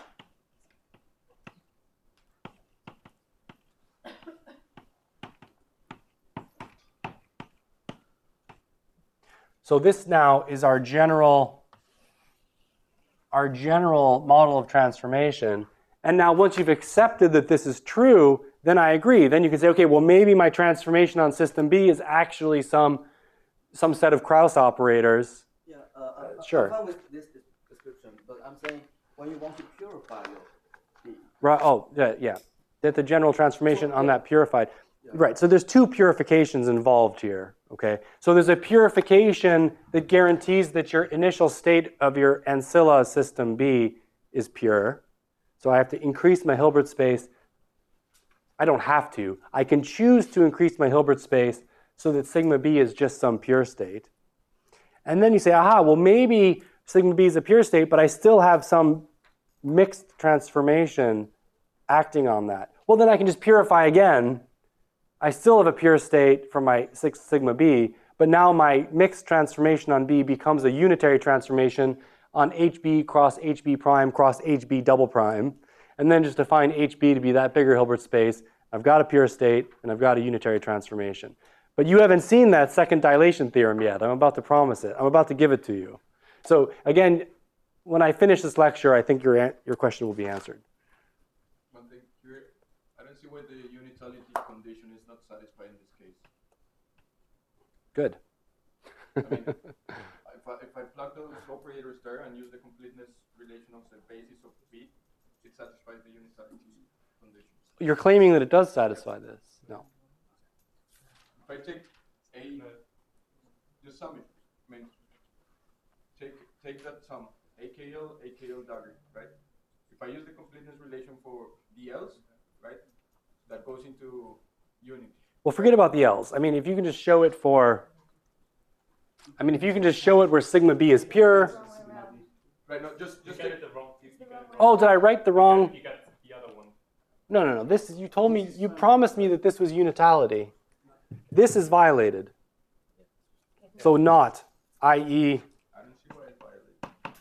So this now is our general, our general model of transformation. And now once you've accepted that this is true, then I agree. Then you can say, okay, well maybe my transformation on system B is actually some, some set of Krauss operators. yeah, uh, uh, Sure. I'm fine with this description, but I'm saying when you want to purify your B, Right, oh, yeah, yeah. That the general transformation on that purified. Yeah. Right, so there's two purifications involved here, okay? So there's a purification that guarantees that your initial state of your ancilla system B is pure. So I have to increase my Hilbert space. I don't have to. I can choose to increase my Hilbert space so that sigma B is just some pure state. And then you say, aha, well maybe sigma B is a pure state, but I still have some mixed transformation acting on that. Well, then I can just purify again. I still have a pure state for my six sigma B, but now my mixed transformation on B becomes a unitary transformation on H B cross H B prime cross H B double prime, and then just define H B to be that bigger Hilbert space. I've got a pure state, and I've got a unitary transformation. But you haven't seen that second dilation theorem yet. I'm about to promise it. I'm about to give it to you. So again, when I finish this lecture, I think your, your question will be answered. one thing here, I don't see where the unitality condition is not satisfied in this case. Good. I mean, if I, if I plug those operators there and use the completeness relation of the basis of B, it satisfies the unitality condition. You're claiming that it does satisfy this. No. If I take a, the sum, I mean, take take that sum, A K L, A K L dagger, right? If I use the completeness relation for the L's, right, that goes into unity. Well, forget about the L's. I mean, if you can just show it for, I mean, if you can just show it where sigma B is pure. Right, no, just, just You take got it the wrong. You got it wrong. Oh, did I write the wrong? You got the other one. No, no, no. This is, you told me, you promised me that this was unitality. This is violated. So not, that is. I don't see why it's violated.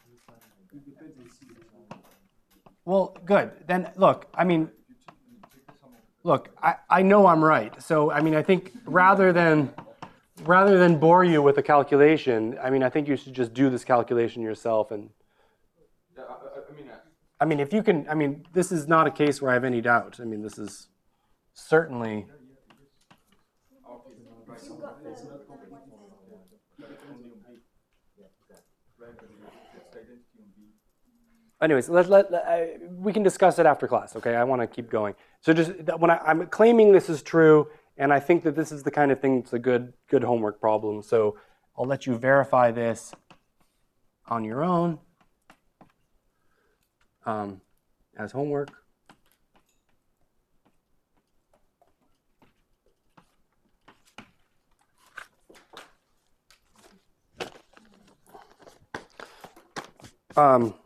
Well, good. Then look, I mean, look, I, I know I'm right. So, I mean, I think rather than rather than bore you with a calculation, I mean, I think you should just do this calculation yourself. And Yeah, I, I, I mean, uh, I mean, if you can, I mean, this is not a case where I have any doubt. I mean, this is certainly. okay, right. It's not only on B. Right, but it's identity on B. Anyways, let, let, let- I, we can discuss it after class, okay? I want to keep going. So just when I, I'm claiming this is true, and I think that this is the kind of thing that's a good, good homework problem. So I'll let you verify this on your own um, as homework. Um,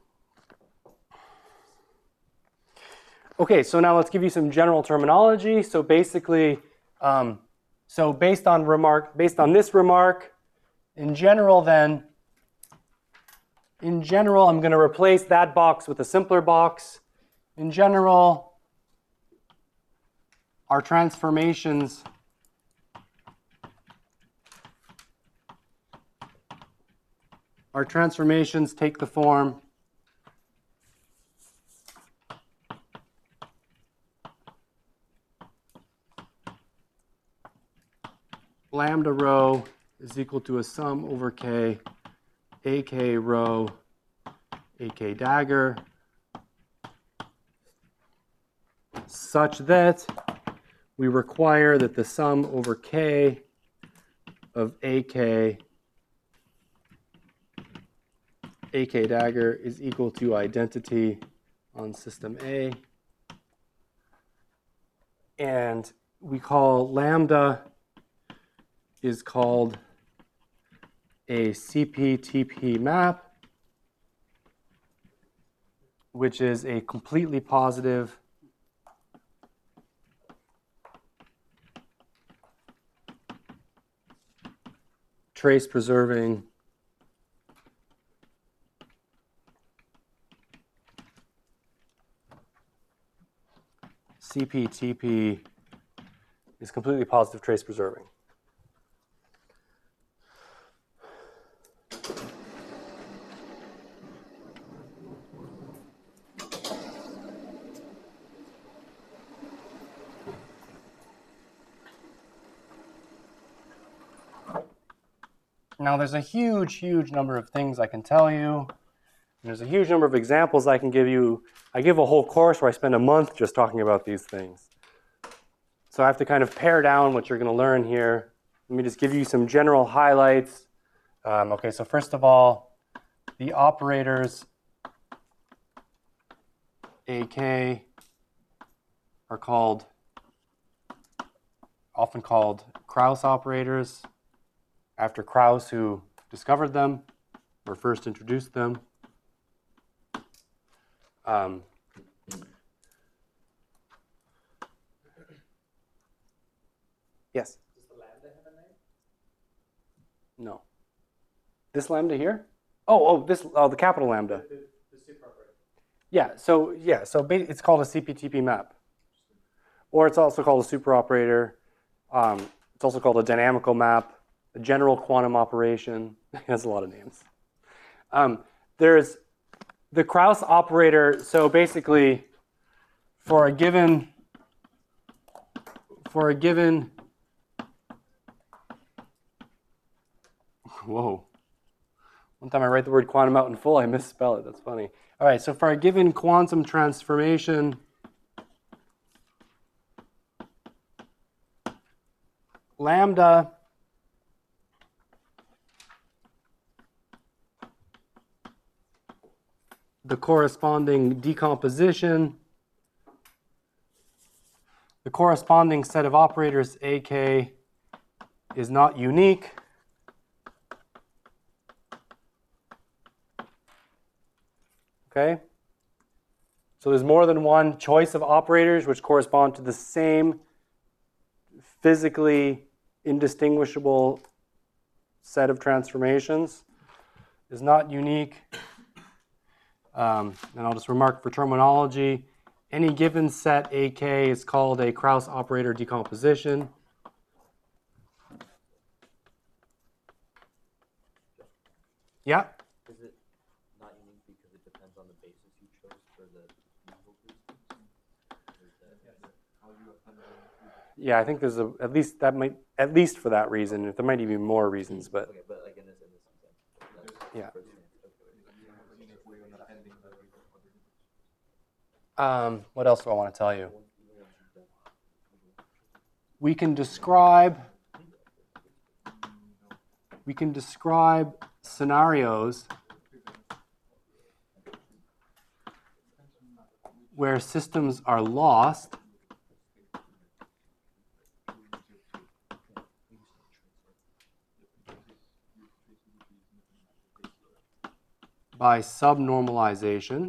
okay, so now let's give you some general terminology. So basically, um, so based on remark, based on this remark, in general then, in general, I'm going to replace that box with a simpler box. In general, our transformations our transformations take the form lambda rho is equal to a sum over k, ak rho, ak dagger, such that we require that the sum over k of ak, ak dagger is equal to identity on system A. And we call lambda is called a C P T P map, which is a completely positive trace preserving C P T P is completely positive trace preserving. Now there's a huge, huge number of things I can tell you. And there's a huge number of examples I can give you. I give a whole course where I spend a month just talking about these things. So I have to kind of pare down what you're going to learn here. Let me just give you some general highlights. Um, okay, so first of all, the operators A K are called, often called Krauss operators, after Krauss, who discovered them or first introduced them. Um, yes? Does the lambda have a name? No. This lambda here? Oh, oh, this, oh, the capital lambda. The, the super operator. Yeah, so, yeah, so ba- it's called a C P T P map. Or it's also called a super operator. Um, it's also called a dynamical map, a general quantum operation. It has a lot of names. Um, there's the Krauss operator. So basically, for a given for a given, whoa. One time I write the word quantum out in full, I misspell it. That's funny. All right, so for a given quantum transformation, lambda the corresponding decomposition, the corresponding set of operators A K is not unique. Okay? So there's more than one choice of operators which correspond to the same physically indistinguishable set of transformations. Is not unique. Um, and I'll just remark for terminology, any given set A K is called a Krauss operator decomposition. Yeah? Is it not unique because it depends on the basis you chose for the usual basis? Yeah, I think there's a, at least that might, at least for that reason. There might even be more reasons, but Okay, but like in this, in this example. that's Yeah. the first thing. um, what else do I want to tell you? We can describe, we can describe scenarios where systems are lost by subnormalization.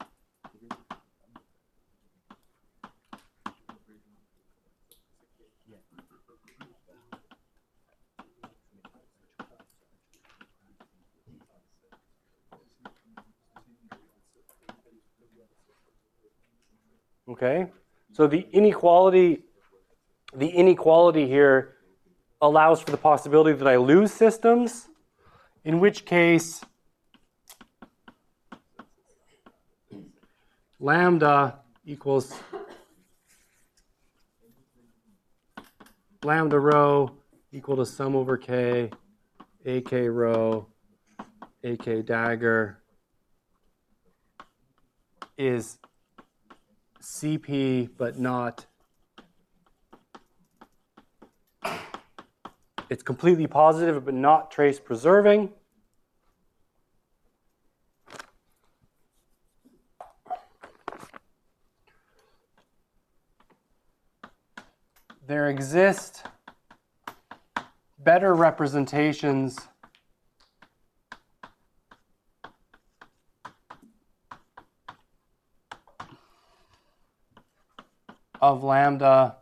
Okay, so the inequality, the inequality here allows for the possibility that I lose systems, in which case lambda equals lambda rho equal to sum over k, ak rho, ak dagger is C P, but not, it's completely positive, but not trace preserving. There exist better representations of lambda.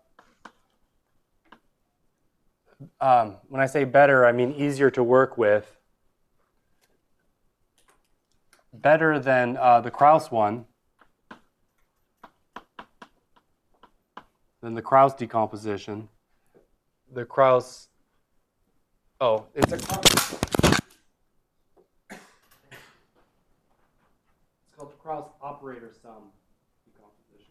Um, when I say better, I mean easier to work with. Better than uh, the Krauss one, than the Krauss decomposition. The Krauss, oh, it's a, it's called the Krauss operator sum decomposition.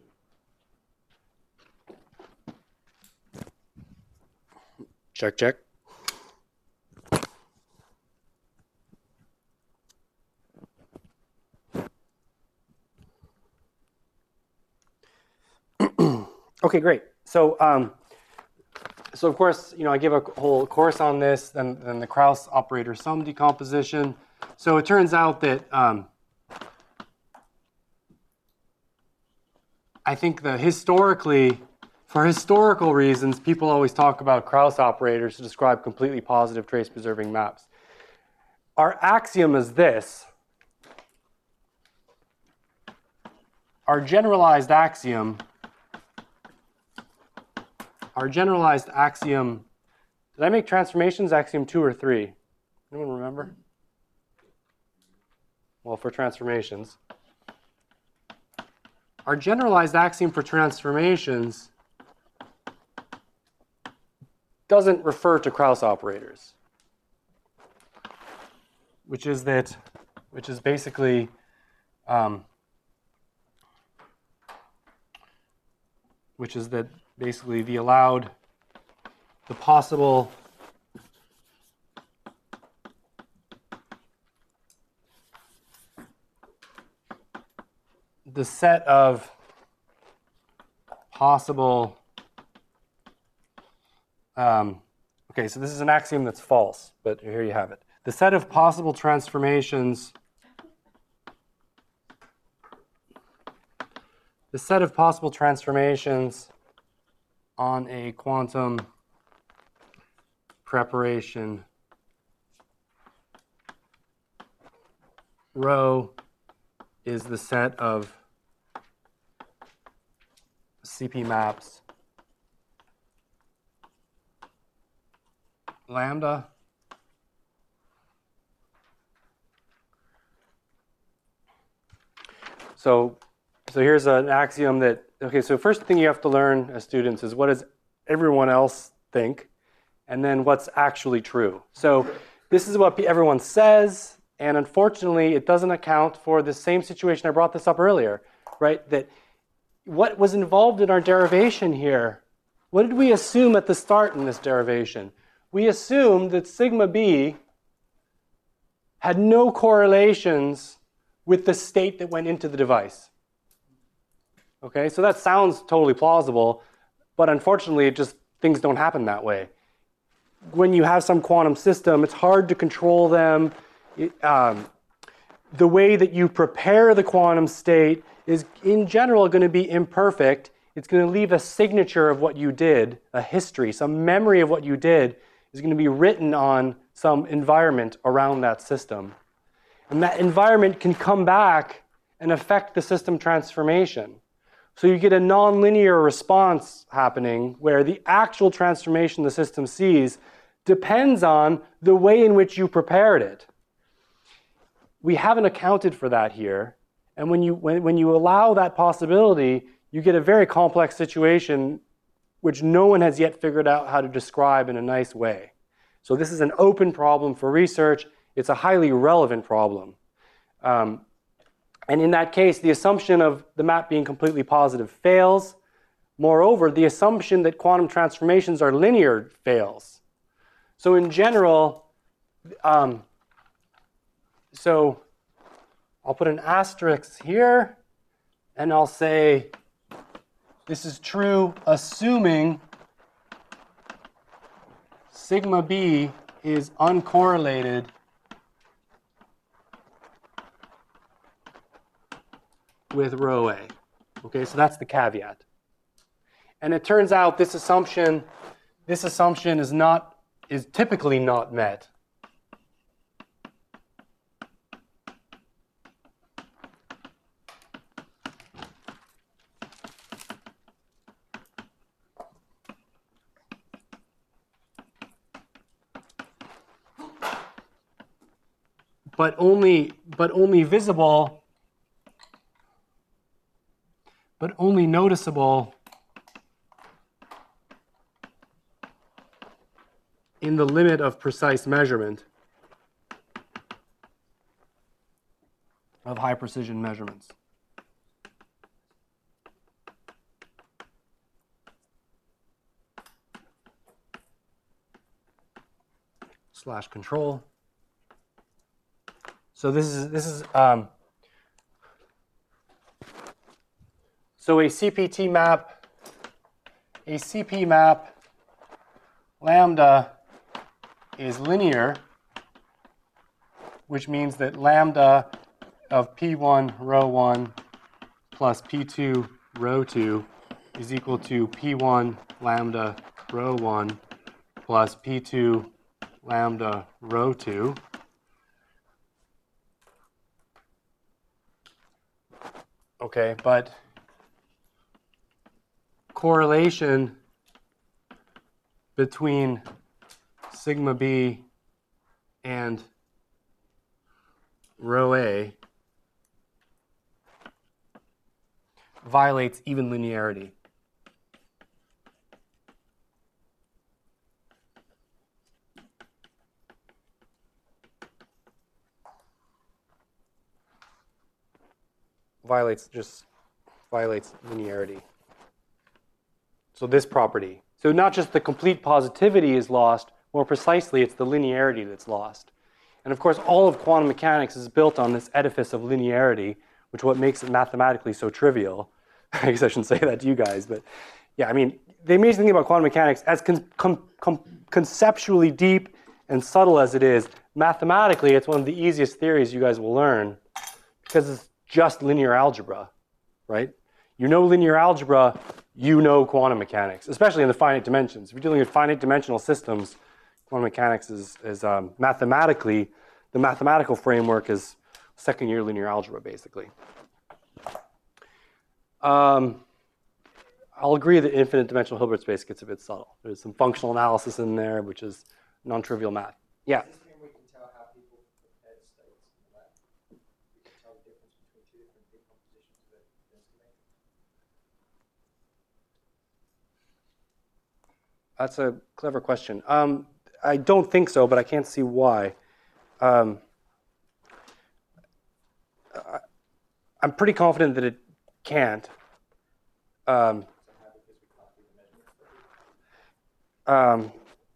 Check, check. Okay, great. So, um, so of course, you know, I give a whole course on this, then, then the Krauss operator sum decomposition. So it turns out that um, I think that historically, for historical reasons, people always talk about Krauss operators to describe completely positive trace preserving maps. Our axiom is this. Our generalized axiom Our generalized axiom, did I make transformations axiom two or three? Anyone remember? Well, for transformations. Our generalized axiom for transformations doesn't refer to Krauss operators, which is that, which is basically, um, which is that basically the allowed the possible the set of possible um, okay, so this is an axiom that's false, but here you have it. The set of possible transformations the set of possible transformations on a quantum preparation rho is the set of C P maps lambda so so here's an axiom that okay so first thing you have to learn as students is what does everyone else think and then what's actually true. So this is what everyone says, and unfortunately it doesn't account for the same situation. I brought this up earlier, right? That what was involved in our derivation here, what did we assume at the start in this derivation? We assumed that sigma b had no correlations with the state that went into the device. Okay, so that sounds totally plausible, but unfortunately it just, things don't happen that way. When you have some quantum system, it's hard to control them. It, um, the way that you prepare the quantum state is in general going to be imperfect. It's going to leave a signature of what you did, a history, some memory of what you did is going to be written on some environment around that system. And that environment can come back and affect the system transformation. So you get a nonlinear response happening where the actual transformation the system sees depends on the way in which you prepared it. We haven't accounted for that here. And when you, when, when you allow that possibility, you get a very complex situation which no one has yet figured out how to describe in a nice way. So this is an open problem for research. It's a highly relevant problem. Um, and in that case, the assumption of the map being completely positive fails. Moreover, the assumption that quantum transformations are linear fails. So in general, um, so I'll put an asterisk here, and I'll say this is true assuming sigma b is uncorrelated with rho a. Okay, so that's the caveat. And it turns out this assumption, this assumption is not, is typically not met. But only, but only visible, but only noticeable in the limit of precise measurement of high precision measurements. Slash control. So this is this is um, so a C P T map, a C P map lambda is linear, which means that lambda of P one rho one plus P two rho two is equal to P one lambda rho one plus P two lambda rho two. Okay, but correlation between sigma b and rho a violates even linearity. Violates just violates linearity. So this property, So not just the complete positivity is lost, more precisely, it's the linearity that's lost. And of course, all of quantum mechanics is built on this edifice of linearity, which is what makes it mathematically so trivial. I guess I shouldn't say that to you guys, but yeah, I mean, the amazing thing about quantum mechanics, as con con con conceptually deep and subtle as it is, mathematically, it's one of the easiest theories you guys will learn because it's just linear algebra, right? You know linear algebra, you know quantum mechanics, especially in the finite dimensions. If you're dealing with finite dimensional systems, quantum mechanics is, is um, mathematically, the mathematical framework is second year linear algebra, basically. Um, I'll agree that infinite dimensional Hilbert space gets a bit subtle. There's some functional analysis in there, which is non-trivial math. Yeah? Does this mean we can tell how people prepare the states in the lab? We can tell the difference between two different decompositions of the estimator? That's a clever question. Um, I don't think so, but I can't see why. Um, I, I'm pretty confident that it can't. Um, Somehow because we can't do the measurements that we um,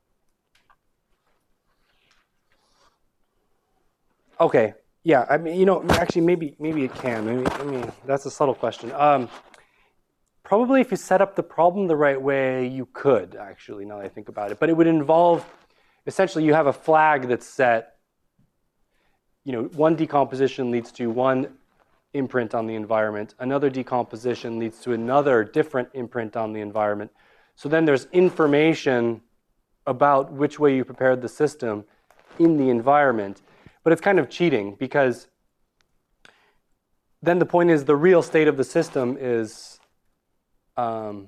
okay, yeah. I mean, you know, actually, maybe maybe it can. Maybe, I mean, that's a subtle question. Um, probably, if you set up the problem the right way, you could actually. Now that I think about it, but it would involve essentially you have a flag that's set. You know, one decomposition leads to one imprint on the environment. Another decomposition leads to another different imprint on the environment. So then there's information about which way you prepared the system in the environment. But it's kind of cheating because then the point is the real state of the system is um,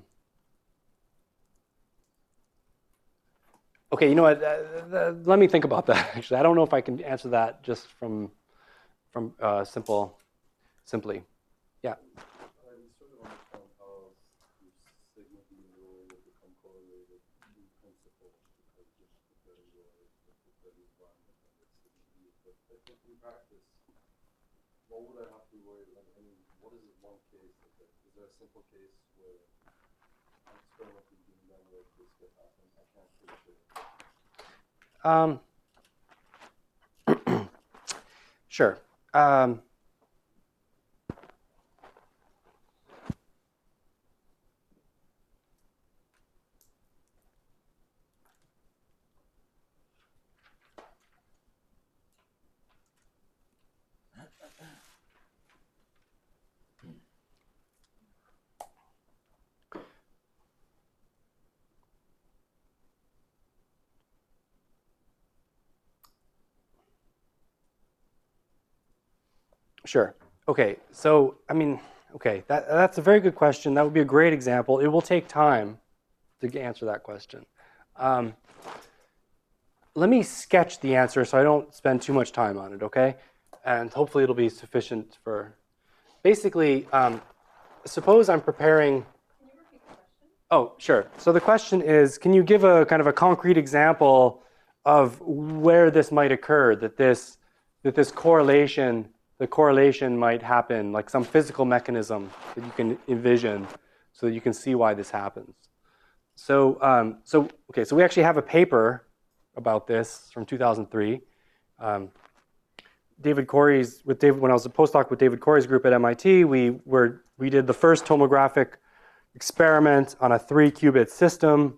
okay, you know what? Uh, uh, let me think about that. Actually, I don't know if I can answer that just from from uh, simple, simply. Yeah. I'm sort of understand how the sigma being rule would become correlated in principle because just preparing your preparing environment and it's sigma b. But I think in practice, what would I have to worry about? I mean, what is it one case? Like, is there a simple case where an experiment is being done where this could happen? I can't picture it. Um, sure. Um, Sure. Okay. So, I mean, okay, that, that's a very good question. That would be a great example. It will take time to answer that question. Um, let me sketch the answer so I don't spend too much time on it, okay? And hopefully it'll be sufficient for... Basically, um, suppose I'm preparing... Can you repeat the question? Oh, sure. So the question is, can you give a kind of a concrete example of where this might occur, that this, that this correlation... the correlation might happen, like some physical mechanism that you can envision so that you can see why this happens. So, um, so okay, so we actually have a paper about this from two thousand three. Um, David Corey's, with David, when I was a postdoc with David Corey's group at M I T, we were, we did the first tomographic experiment on a three qubit system.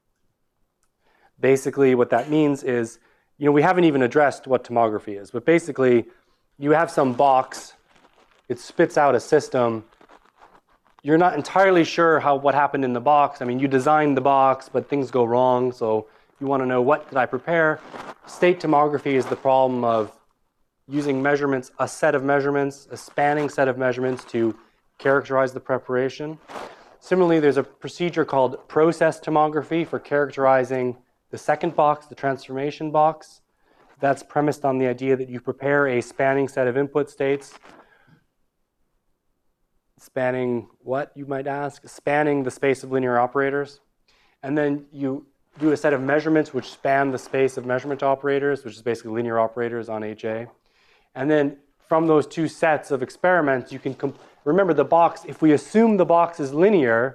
Basically, what that means is, you know, we haven't even addressed what tomography is, but basically, you have some box, it spits out a system. You're not entirely sure how what happened in the box. I mean, you designed the box, but things go wrong, so you want to know, what did I prepare? State tomography is the problem of using measurements, a set of measurements, a spanning set of measurements to characterize the preparation. Similarly, there's a procedure called process tomography for characterizing the second box, the transformation box. That's premised on the idea that you prepare a spanning set of input states. Spanning what, you might ask? Spanning the space of linear operators. And then you do a set of measurements which span the space of measurement operators, which is basically linear operators on H A. And then from those two sets of experiments, you can, remember the box, if we assume the box is linear,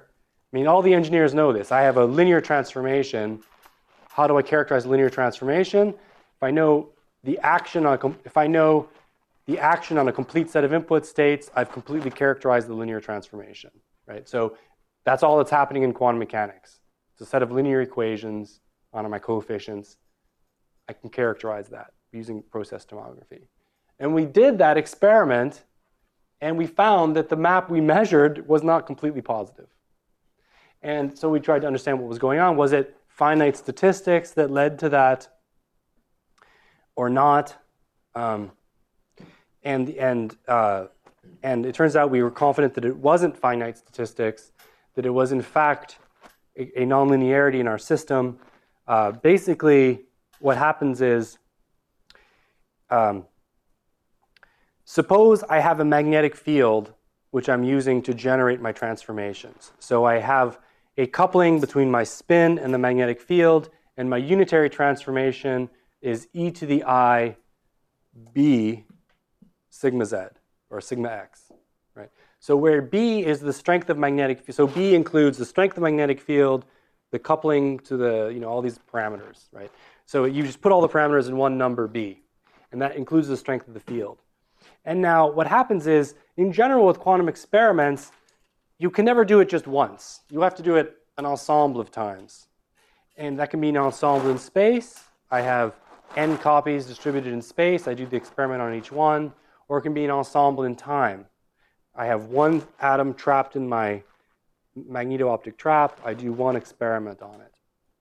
I mean, all the engineers know this. I have a linear transformation. How do I characterize a linear transformation? If I know the action on a, if I know the action on a complete set of input states, I've completely characterized the linear transformation, right? So that's all that's happening in quantum mechanics. It's a set of linear equations on my coefficients. I can characterize that using process tomography. And we did that experiment, and we found that the map we measured was not completely positive. And so we tried to understand what was going on. Was it finite statistics that led to that or not? Um, and, and, uh, and it turns out we were confident that it wasn't finite statistics, that it was in fact a, a nonlinearity in our system. Uh, basically, what happens is, um, suppose I have a magnetic field which I'm using to generate my transformations. So I have a coupling between my spin and the magnetic field, and my unitary transformation is e to the I b sigma z, or sigma x, right? So where b is the strength of magnetic, so b includes the strength of magnetic field, the coupling to the, you know, all these parameters, right? So you just put all the parameters in one number b, and that includes the strength of the field. And now what happens is, in general with quantum experiments, you can never do it just once. You have to do it an ensemble of times. And that can be an ensemble in space. I have n copies distributed in space. I do the experiment on each one. Or it can be an ensemble in time. I have one atom trapped in my magneto-optic trap. I do one experiment on it.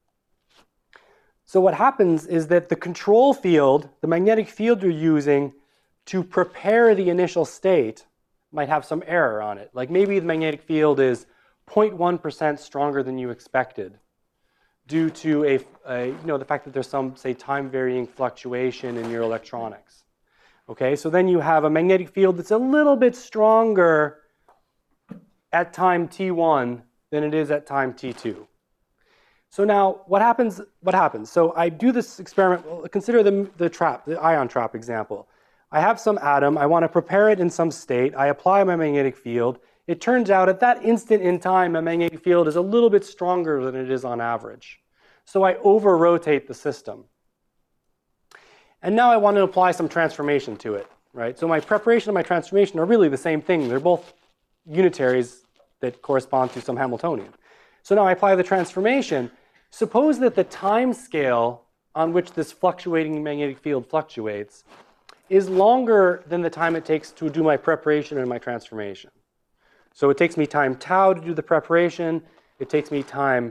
So what happens is that the control field, the magnetic field you're using to prepare the initial state, might have some error on it. Like maybe the magnetic field is zero point one percent stronger than you expected due to a, a, you know, the fact that there's some, say, time-varying fluctuation in your electronics. Okay, so then you have a magnetic field that's a little bit stronger at time t one than it is at time t two. So now what happens, what happens? So I do this experiment, well, consider the, the trap, the ion trap example. I have some atom, I want to prepare it in some state, I apply my magnetic field. It turns out at that instant in time, my magnetic field is a little bit stronger than it is on average. So I over-rotate the system. And now I want to apply some transformation to it, right? So my preparation and my transformation are really the same thing. They're both unitaries that correspond to some Hamiltonian. So now I apply the transformation. Suppose that the time scale on which this fluctuating magnetic field fluctuates is longer than the time it takes to do my preparation and my transformation. So it takes me time tau to do the preparation. It takes me time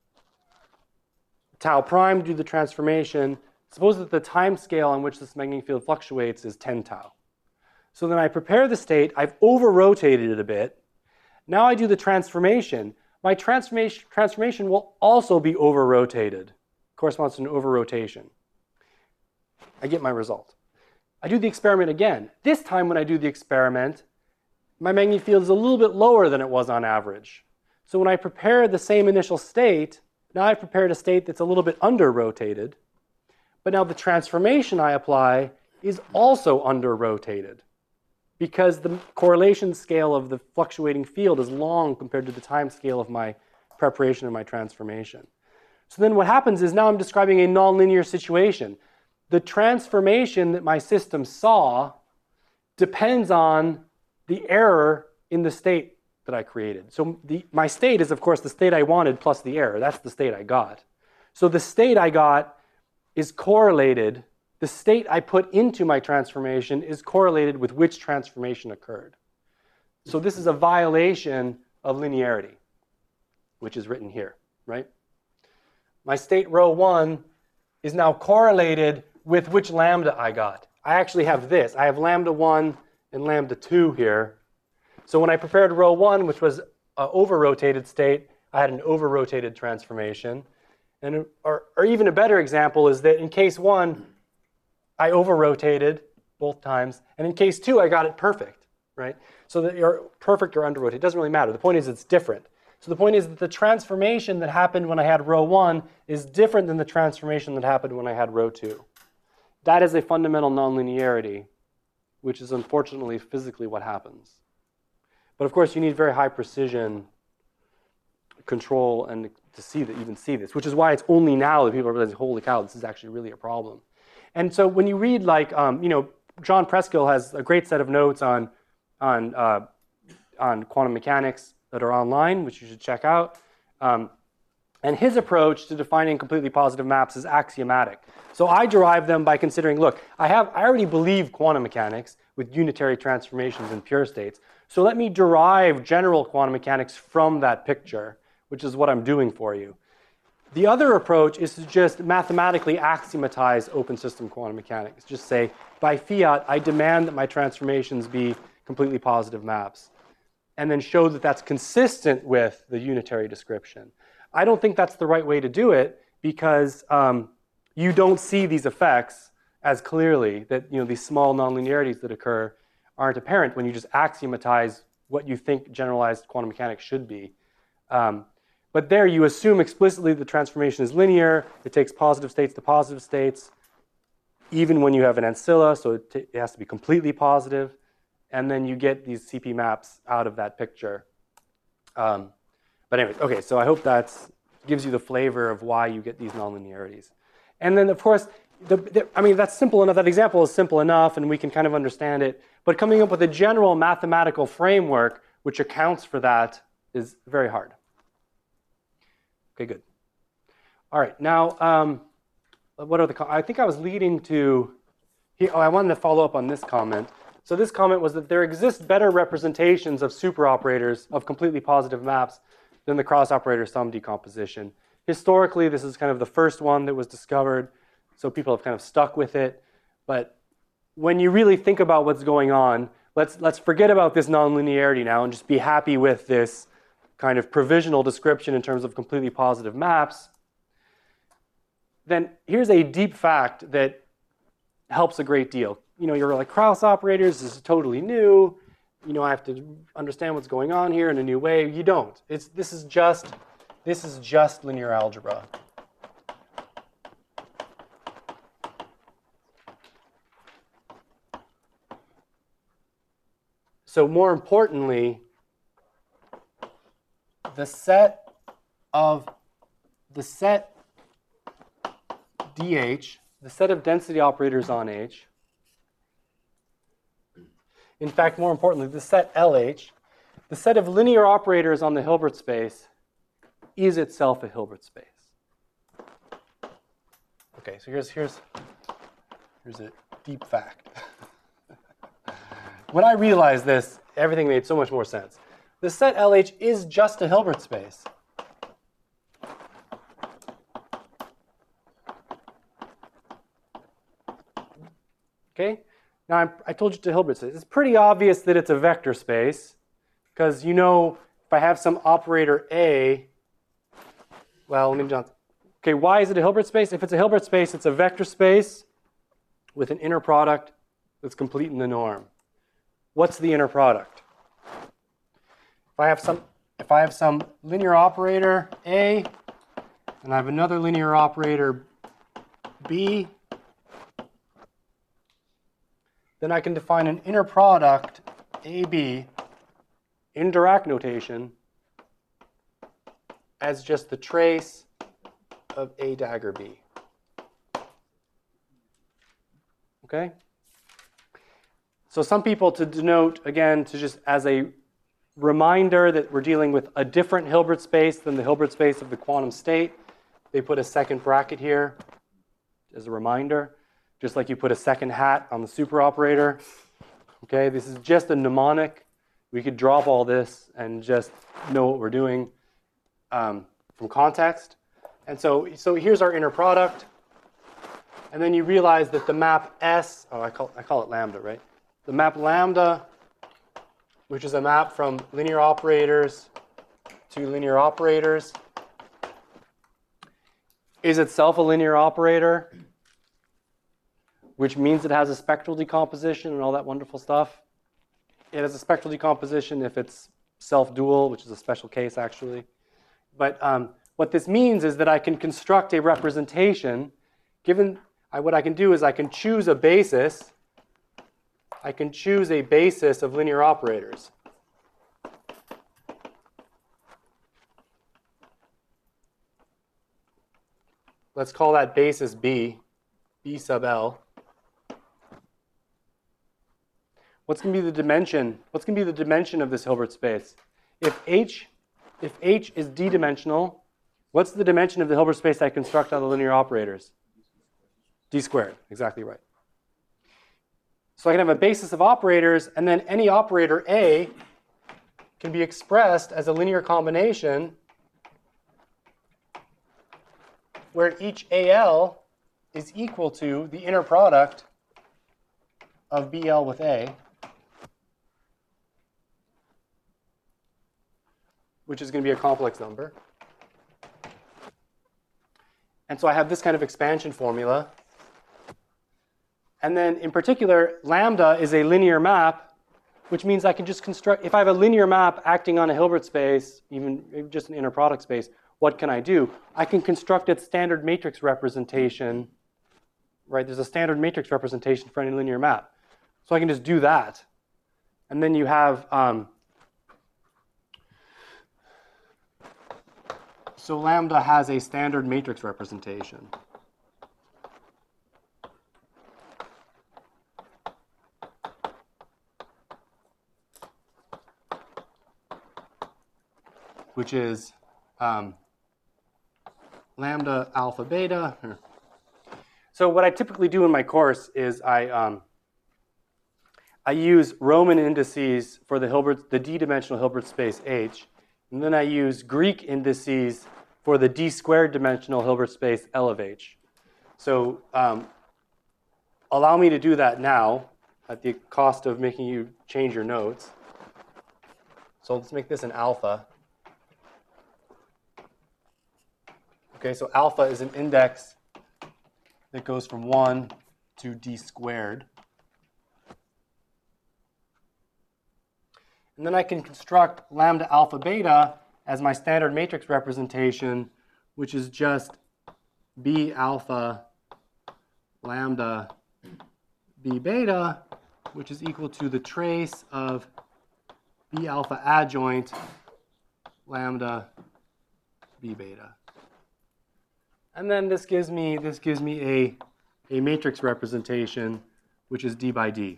tau prime to do the transformation. Suppose that the time scale on which this magnetic field fluctuates is ten tau. So then I prepare the state. I've over-rotated it a bit. Now I do the transformation. My transformation, transformation will also be over-rotated. Corresponds to an over-rotation. I get my result. I do the experiment again. This time when I do the experiment, my magnetic field is a little bit lower than it was on average. So when I prepare the same initial state, now I've prepared a state that's a little bit under-rotated. But now the transformation I apply is also under-rotated because the correlation scale of the fluctuating field is long compared to the time scale of my preparation and my transformation. So then what happens is now I'm describing a nonlinear situation. The transformation that my system saw depends on the error in the state that I created. So the, my state is, of course, the state I wanted plus the error. That's the state I got. So the state I got is correlated. The state I put into my transformation is correlated with which transformation occurred. So this is a violation of linearity, which is written here, right? My state rho one is now correlated with which lambda I got. I actually have this. I have lambda one and lambda two here. So when I prepared rho one, which was an over-rotated state, I had an over-rotated transformation. And, or, or even a better example is that in case one, I over-rotated both times. And in case two, I got it perfect, right? So that you're perfect or under-rotated, it doesn't really matter. The point is it's different. So the point is that the transformation that happened when I had rho one is different than the transformation that happened when I had rho two. That is a fundamental nonlinearity, which is unfortunately physically what happens. But of course, you need very high precision control and to see that even see this, which is why it's only now that people are realizing, holy cow, this is actually really a problem. And so when you read, like, um, you know, John Preskill has a great set of notes on on uh, on quantum mechanics that are online, which you should check out. Um, and his approach to defining completely positive maps is axiomatic. So I derive them by considering, look, I have I already believe quantum mechanics with unitary transformations in pure states. So let me derive general quantum mechanics from that picture, which is what I'm doing for you. The other approach is to just mathematically axiomatize open system quantum mechanics. Just say, by fiat, I demand that my transformations be completely positive maps, and then show that that's consistent with the unitary description. I don't think that's the right way to do it, because um, you don't see these effects as clearly, that, you know, these small nonlinearities that occur aren't apparent when you just axiomatize what you think generalized quantum mechanics should be. Um, but there you assume explicitly the transformation is linear, it takes positive states to positive states, even when you have an ancilla, so it, it has to be completely positive, and then you get these C P maps out of that picture. Um, but anyways, okay, so I hope that gives you the flavor of why you get these nonlinearities. And then, of course, the, the, I mean, that's simple enough. That example is simple enough, and we can kind of understand it. But coming up with a general mathematical framework which accounts for that is very hard. Okay, good. All right, now, um, what are the, I think I was leading to, here, oh, I wanted to follow up on this comment. So this comment was that there exist better representations of superoperators of completely positive maps than the cross-operator sum decomposition. Historically, this is kind of the first one that was discovered, so people have kind of stuck with it. But when you really think about what's going on, let's, let's forget about this nonlinearity now and just be happy with this kind of provisional description in terms of completely positive maps. Then here's a deep fact that helps a great deal. You know, you're like, Krauss operators, this is totally new. You know, I have to understand what's going on here in a new way. You don't. It's, this is just, this is just linear algebra. So more importantly, the set of the set D H, the set of density operators on H, in fact, more importantly, the set L H, the set of linear operators on the Hilbert space is itself a Hilbert space. Okay, so here's, here's, here's a deep fact. When I realized this, everything made so much more sense. The set L H is just a Hilbert space. Okay? Now, I'm, I told you it's a Hilbert space. It's pretty obvious that it's a vector space, because you know if I have some operator A, well, let me just, okay, why is it a Hilbert space? If it's a Hilbert space, it's a vector space with an inner product that's complete in the norm. What's the inner product? If I have some, if I have some linear operator A, and I have another linear operator B, then I can define an inner product A B in Dirac notation as just the trace of A dagger B. Okay? So some people, to denote, again, to just as a reminder that we're dealing with a different Hilbert space than the Hilbert space of the quantum state, they put a second bracket here as a reminder, just like you put a second hat on the superoperator. Okay, this is just a mnemonic. We could drop all this and just know what we're doing um, from context. And so, so here's our inner product. And then you realize that the map S, oh, I call, I call it lambda, right? The map lambda, which is a map from linear operators to linear operators, is itself a linear operator, which means it has a spectral decomposition and all that wonderful stuff. It has a spectral decomposition if it's self-dual, which is a special case, actually. But um, what this means is that I can construct a representation. Given I, what I can do is I can choose a basis. I can choose a basis of linear operators. let's call that basis B, B sub L. What's going to be the dimension? What's going to be the dimension of this Hilbert space? If H, if H is d-dimensional, what's the dimension of the Hilbert space I construct out of linear operators? D squared, exactly right. So I can have a basis of operators, and then any operator A can be expressed as a linear combination where each A L is equal to the inner product of B L with A, which is going to be a complex number. And so I have this kind of expansion formula. And then in particular, lambda is a linear map, which means I can just construct, if I have a linear map acting on a Hilbert space, even just an inner product space, what can I do? I can construct its standard matrix representation, right? There's a standard matrix representation for any linear map. So I can just do that. And then you have, um, so lambda has a standard matrix representation. Which is um, lambda alpha beta. So what I typically do in my course is I um, I use Roman indices for the Hilbert, the d-dimensional Hilbert space H, and then I use Greek indices for the d squared dimensional Hilbert space L of H. So um, allow me to do that now at the cost of making you change your notes. So let's make this an alpha. Okay, so alpha is an index that goes from one to d squared. And then I can construct lambda alpha beta as my standard matrix representation, which is just B alpha lambda B beta, which is equal to the trace of B alpha adjoint lambda B beta. And then this gives me this gives me a, a matrix representation, which is d by d.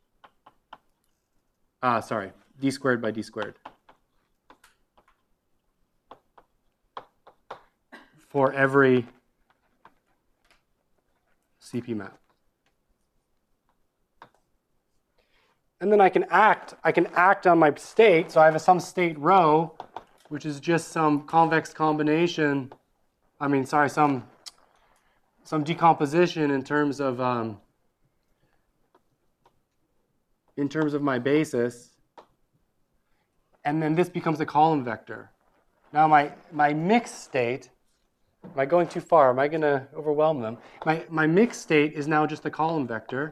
Ah, sorry, d squared by d squared. For every C P map. And then I can act, I can act on my state. So I have some state rho, which is just some convex combination. I mean, sorry, some some decomposition in terms of um, in terms of my basis. And then this becomes a column vector. Now my my mixed state. Am I going too far? Am I going to overwhelm them? My, my mixed state is now just a column vector.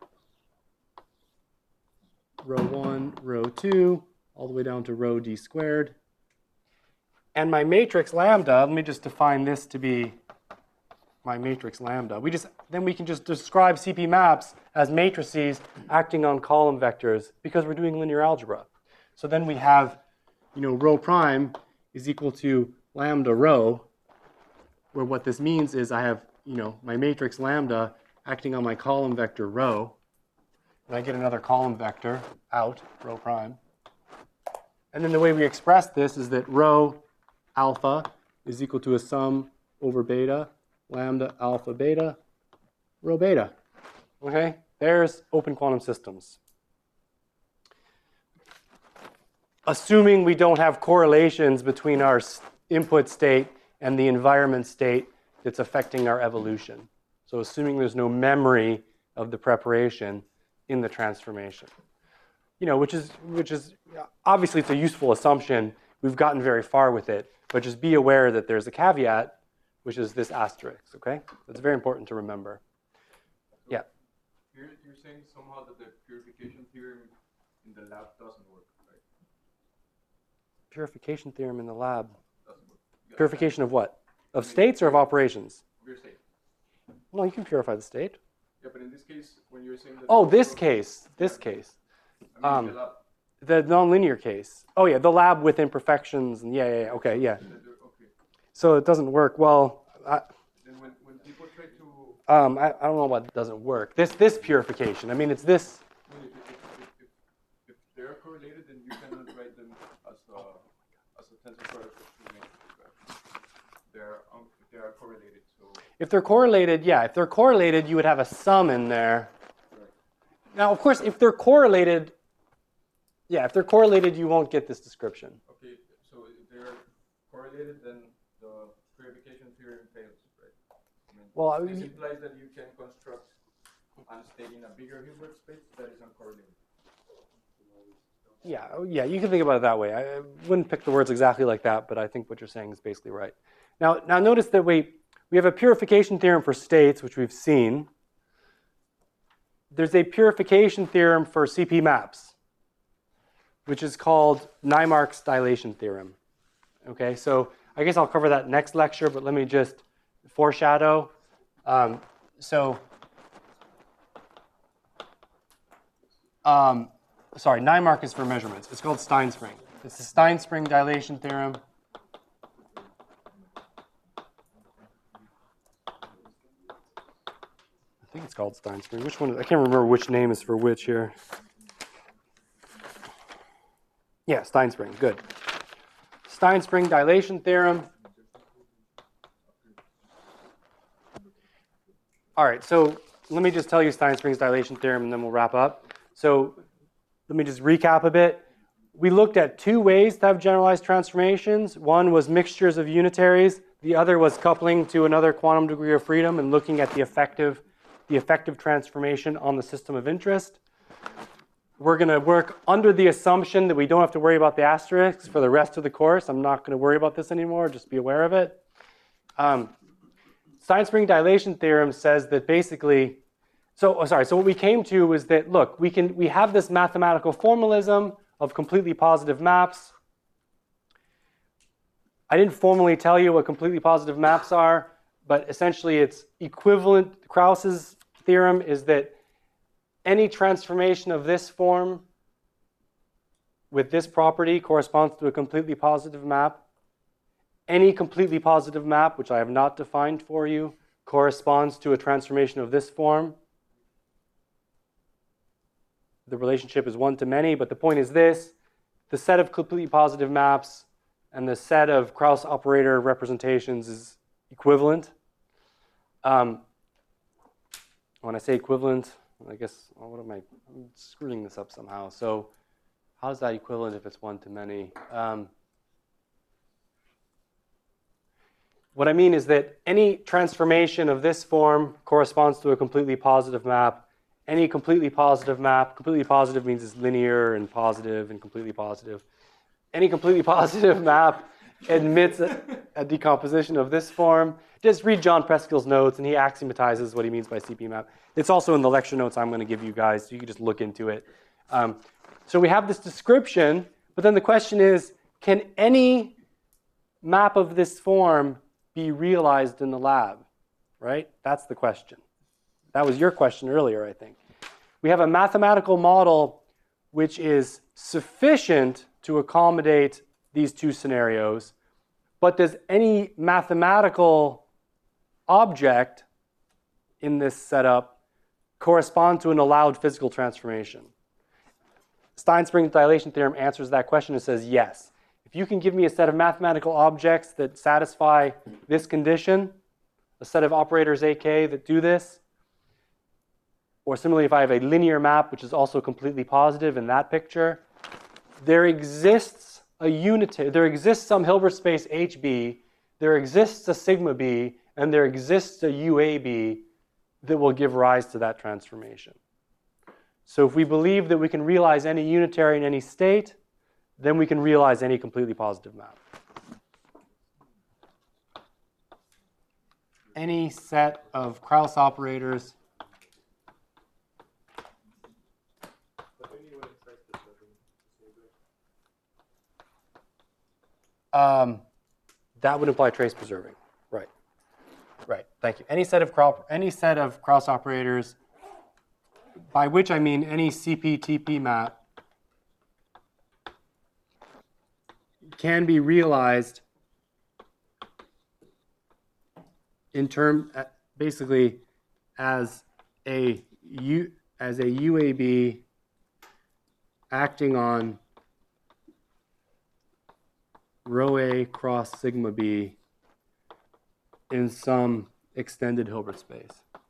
Row one, row two, all the way down to row d squared. And my matrix lambda, let me just define this to be my matrix lambda. We just, then we can just describe C P maps as matrices acting on column vectors because we're doing linear algebra. So then we have, you know, rho prime is equal to lambda rho, where what this means is I have, you know, my matrix lambda acting on my column vector rho, and I get another column vector out, rho prime. And then the way we express this is that rho alpha is equal to a sum over beta, lambda alpha beta, rho beta. Okay, there's open quantum systems. Assuming we don't have correlations between our input state and the environment state that's affecting our evolution. So assuming there's no memory of the preparation in the transformation. You know, which is, which is obviously it's a useful assumption. We've gotten very far with it, but just be aware that there's a caveat, which is this asterisk, okay? That's very important to remember. Yeah? You're, you're saying somehow that the purification theorem in the lab doesn't work, right? Purification theorem in the lab. Doesn't work. You Purification of what? Of states or of operations? Your state. No, you can purify the state. Yeah, but in this case, when you're saying that... Oh, this case, this case. I mean, Um, the lab. The nonlinear case. Oh yeah, the lab with imperfections and yeah, yeah, yeah. Okay, yeah. Okay. So it doesn't work. Well, I, Then when, Um, I, I don't know what doesn't work. This this purification. I mean, it's this. I mean, if, if, if, if, if they're correlated, then you cannot write them as a, as a tensor product of two matrices. They're, um, they are correlated, so. If they're correlated, yeah. If they're correlated, you would have a sum in there. Right. Now, of course, if they're correlated, yeah, if they're correlated, you won't get this description. Okay, so if they're correlated, then the purification theorem fails, right? I mean, Well, I this mean- implies that you can construct and state in a bigger Hilbert space that is uncorrelated. Yeah, oh, yeah, you can think about it that way. I I wouldn't pick the words exactly like that, but I think what you're saying is basically right. Now, now notice that we we have a purification theorem for states, which we've seen. There's a purification theorem for C P maps, which is called Naimark's dilation theorem. Okay, so I guess I'll cover that next lecture, but let me just foreshadow. Um, so, um, sorry, Naimark is for measurements. It's called Steinspring. It's the Steinspring dilation theorem. I think it's called Steinspring. Which one? Is, I can't remember which name is for which here. Yeah, Steinspring. Good. Steinspring dilation theorem. All right, so let me just tell you Steinspring's dilation theorem, and then we'll wrap up. So let me just recap a bit. We looked at two ways to have generalized transformations. One was mixtures of unitaries. The other was coupling to another quantum degree of freedom and looking at the effective, the effective transformation on the system of interest. We're going to work under the assumption that we don't have to worry about the asterisks for the rest of the course. I'm not going to worry about this anymore. Just be aware of it. Um, Steinspring dilation theorem says that basically, so oh, sorry. So what we came to was that look, we can we have this mathematical formalism of completely positive maps. I didn't formally tell you what completely positive maps are, but essentially it's equivalent. Krauss's theorem is that any transformation of this form with this property corresponds to a completely positive map. Any completely positive map, which I have not defined for you, corresponds to a transformation of this form. The relationship is one to many, but the point is this. The set of completely positive maps and the set of Krauss operator representations is equivalent. Um, when I say equivalent, I guess, oh, what am I, I'm screwing this up somehow. So how is that equivalent if it's one to many? Um, what I mean is that any transformation of this form corresponds to a completely positive map. Any completely positive map, completely positive means it's linear and positive and completely positive. Any completely positive map admits a, a decomposition of this form. Just read John Preskill's notes, and he axiomatizes what he means by C P map. It's also in the lecture notes I'm going to give you guys, so you can just look into it. Um, so we have this description, but then the question is, can any map of this form be realized in the lab? Right? That's the question. That was your question earlier, I think. We have a mathematical model which is sufficient to accommodate these two scenarios, but does any mathematical object in this setup correspond to an allowed physical transformation? Steinspring's dilation theorem answers that question and says yes. If you can give me a set of mathematical objects that satisfy this condition, a set of operators A K that do this, or similarly if I have a linear map which is also completely positive in that picture, there exists a unitary, there exists some Hilbert space H B, there exists a sigma B, and there exists a U A B that will give rise to that transformation. So if we believe that we can realize any unitary in any state, then we can realize any completely positive map. Any set of Krauss operators. Um, that would imply trace preserving. Right. Right. Thank you. Any set of Krauss, any set of Krauss operators, by which I mean any C P T P map, can be realized in term, basically, as a U as a U A B acting on rho A cross sigma B in some extended Hilbert space.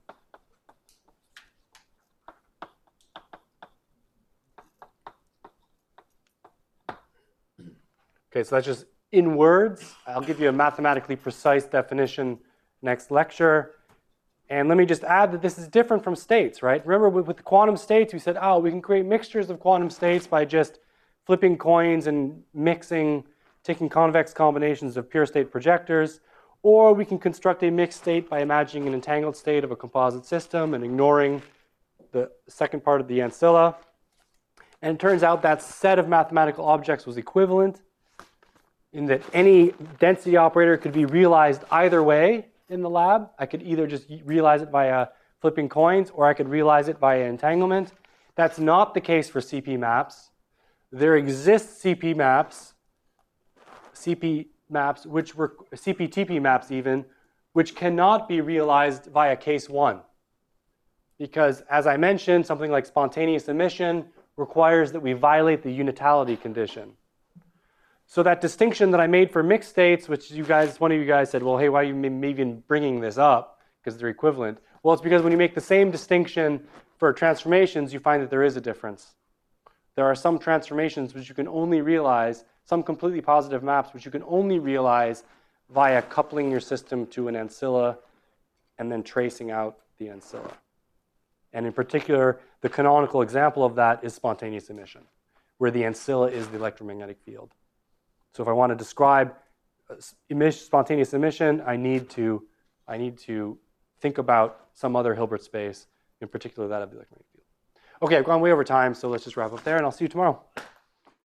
Okay, so that's just in words. I'll give you a mathematically precise definition next lecture. And let me just add that this is different from states, right? Remember with, with quantum states, we said, oh, we can create mixtures of quantum states by just flipping coins and mixing, taking convex combinations of pure state projectors. Or we can construct a mixed state by imagining an entangled state of a composite system and ignoring the second part of the ancilla. And it turns out that set of mathematical objects was equivalent in that any density operator could be realized either way in the lab. I could either just realize it via flipping coins, or I could realize it via entanglement. That's not the case for C P maps. There exist C P maps, C P maps, which were C P T P maps even, which cannot be realized via case one. Because as I mentioned, something like spontaneous emission requires that we violate the unitality condition. So that distinction that I made for mixed states, which you guys, one of you guys said, well, hey, why are you even bringing this up? Because they're equivalent. Well, it's because when you make the same distinction for transformations, you find that there is a difference. There are some transformations which you can only realize, some completely positive maps, which you can only realize via coupling your system to an ancilla and then tracing out the ancilla. And in particular, the canonical example of that is spontaneous emission, where the ancilla is the electromagnetic field. So if I want to describe emission, spontaneous emission, I need to, I need to think about some other Hilbert space, in particular that of the electromagnetic field. Okay, I've gone way over time, so let's just wrap up there, and I'll see you tomorrow.